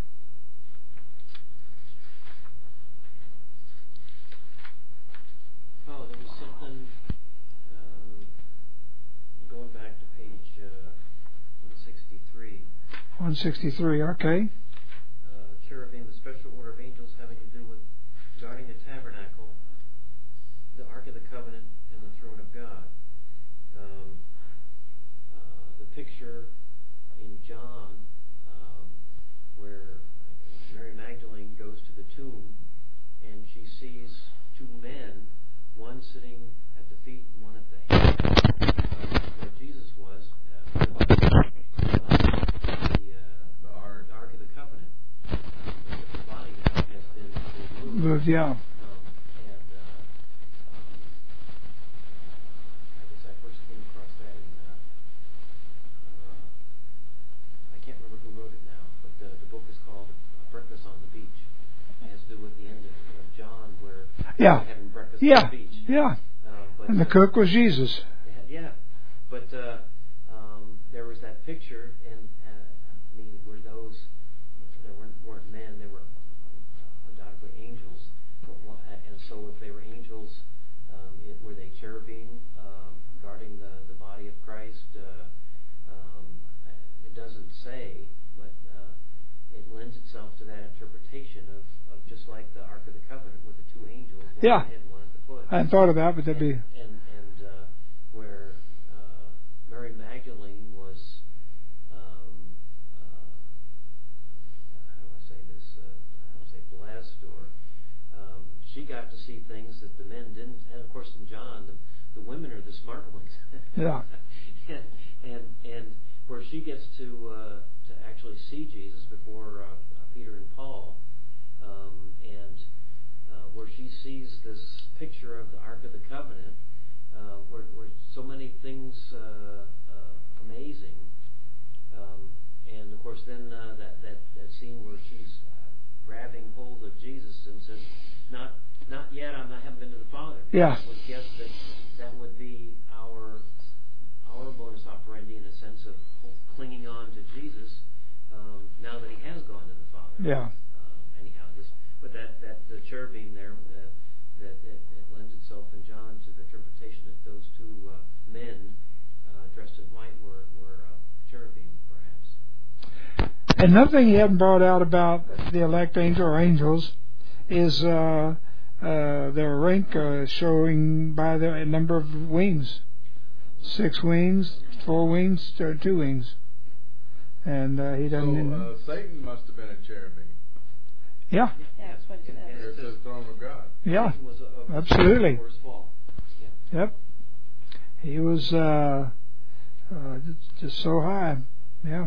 Oh, there was something um, going back to page uh, one sixty-three. one sixty-three, okay. Uh, cherubim, the special order of angels having to do with guarding the tabernacle, the Ark of the Covenant, and the throne of God. Um, uh, the picture in John um, where Mary Magdalene goes to the tomb and she sees two men, one sitting at the feet and one at the head, uh, where Jesus was, uh, the, uh, The Ark. the Ark of the Covenant. Um, the body now has been removed. Moved, yeah. Um, and uh, um, I guess I first came across that in, uh, uh, I can't remember who wrote it now, but the, the book is called Breakfast on the Beach. It has to do with the end of, of John where Yeah. they're having breakfast Yeah. on the beach. Yeah. Um, but, And the uh, cook was Jesus. yeah, but uh, um, there was that picture, and uh, I mean, were those? There weren't, weren't men; they were undoubtedly angels. But, wha- and so, if they were angels, um, it, were they cherubim um, guarding the, the body of Christ? Uh, um, it doesn't say, but uh, it lends itself to that interpretation of, of just like the Ark of the Covenant with the two angels, one Yeah. at the head and one at the foot. I hadn't thought of that, but that'd be... And and uh, where uh, Mary Magdalene was, um, uh, how do I say this? Uh, I don't say blessed, or um, she got to see things that the men didn't. And of course, in John, the, the women are the smart ones. Yeah. and, and and where she gets to uh, to actually see Jesus before uh, Peter and Paul, um, and uh, where she sees this picture of the Ark of the Covenant, uh, where, where so many things uh, uh, amazing, um, and of course then uh, that, that that scene where she's uh, grabbing hold of Jesus and says, "Not not yet. I'm not haven't been to the Father." Yeah. I would guess that that would be our our modus operandi in a sense of clinging on to Jesus um, now that He has gone to the Father. Yeah. Uh, anyhow, just but that that the cherubim there. Uh, That it, it lends itself in John to the interpretation that those two uh, men uh, dressed in white were, were uh, cherubim, perhaps. And another thing he hadn't brought out about the elect angel or angels is uh, uh, their rank uh, showing by the number of wings. Six wings, four wings, or two wings. And uh, he So doesn't... uh, Satan must have been a cherubim. yeah, Yeah, that's what it And- and says. It's the throne of God. yeah, Satan was a, a absolutely. before his fall. Yeah. Yep. He was uh, uh, just, just so high. Yeah.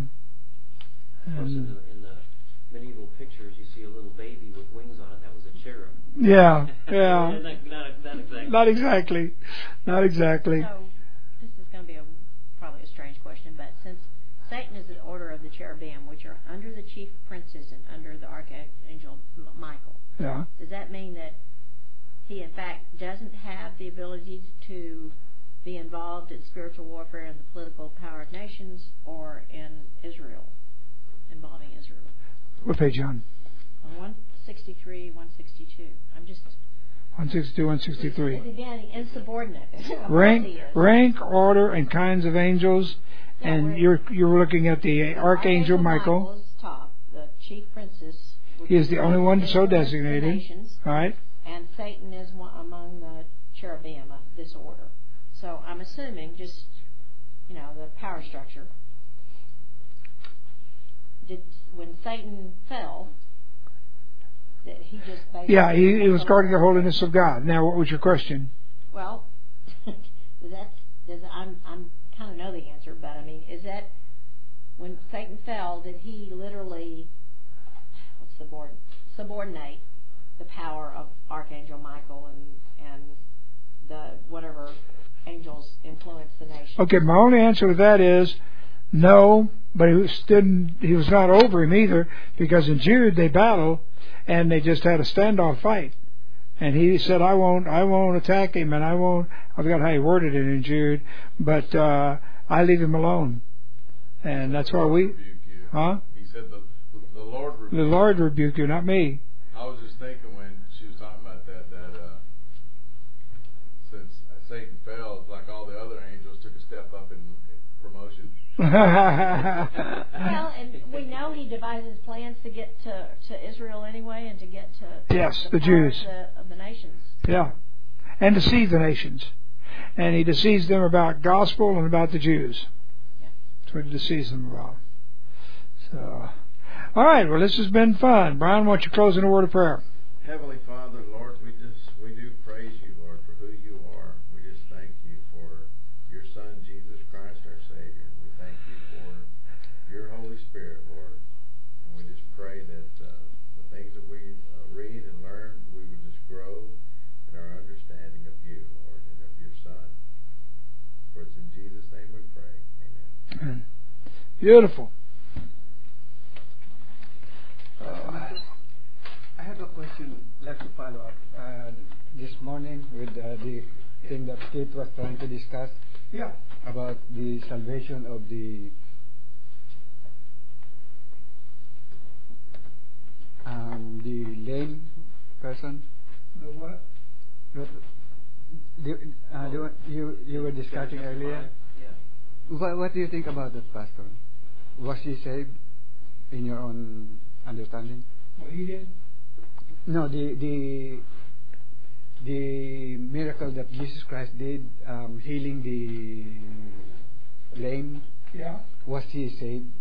Of course, in And, the, in the medieval pictures, you see a little baby with wings on it. That was a cherub. yeah, yeah. not, not, not exactly. Not exactly. Not exactly. So, this is going to be a, probably a strange question, but since Satan is the order of the cherubim, which are under the chief princes and under the archangel M- Michael, Yeah. does that mean that he, in fact, doesn't have the ability to be involved in spiritual warfare in the political power of nations or in Israel, involving Israel? What page you on? On one sixty-three, one sixty-two. I'm just... one sixty-two, one sixty-three. Is he being insubordinate? Of course Rank, he is. rank, order, and kinds of angels. Yeah, And we're- you're you're looking at the Archangel Michael. is top, the chief princess. which He is the only one so influence the designated. nations, All right. and Satan is one among the cherubim of this order. So I'm assuming just, you know, the power structure. Did when Satan fell, that he just basically... Yeah, he, he was guarding the holiness of God. Now, what was your question? Well, that's, does, I'm, I'm kind of know the answer, but I mean, is that when Satan fell, did he literally, what's the word, subordinate the power of Archangel Michael and, and the whatever angels influence the nation? Okay, my only answer to that is no, but he was, didn't, he was not over him either, because in Jude they battle and they just had a standoff fight. And he said, I won't, I won't attack him, and I won't, I forgot how he worded it in Jude, but uh, I leave him alone. And that's why we, huh? He said the, the Lord rebuked The Lord rebuke you, not me. I was just thinking when she was talking about that, that uh, since Satan fell, it's like all the other angels took a step up in promotion. Well, and we know he devises plans to get to, to Israel anyway, and to get to Yes, the, the power Jews. of the, of the nations. Yeah, and deceive the nations. And he deceives them about gospel and about the Jews. Yeah. That's what he deceives them about. So, all right, well, this has been fun. Brian, why don't you close in a word of prayer? Heavenly Father, Lord, we just we do praise you, Lord, for who you are. We just thank you for your Son, Jesus Christ, our Savior. We thank you for your Holy Spirit, Lord. And we just pray that uh, the things that we uh, read and learn, we would just grow in our understanding of you, Lord, and of your Son. For it's in Jesus' name we pray. Amen. Beautiful. Uh, I have a question, like to follow up. Uh, this morning with uh, the thing that Kate was trying to discuss Yeah. about the salvation of the um, the lame person. The what? What, the, uh, the, one you you were discussing earlier. Yeah. What, what do you think about that, Pastor? Was he saved in your own understanding? What he did? No, the the the miracle that Jesus Christ did, um, healing the lame. Yeah. Was he saved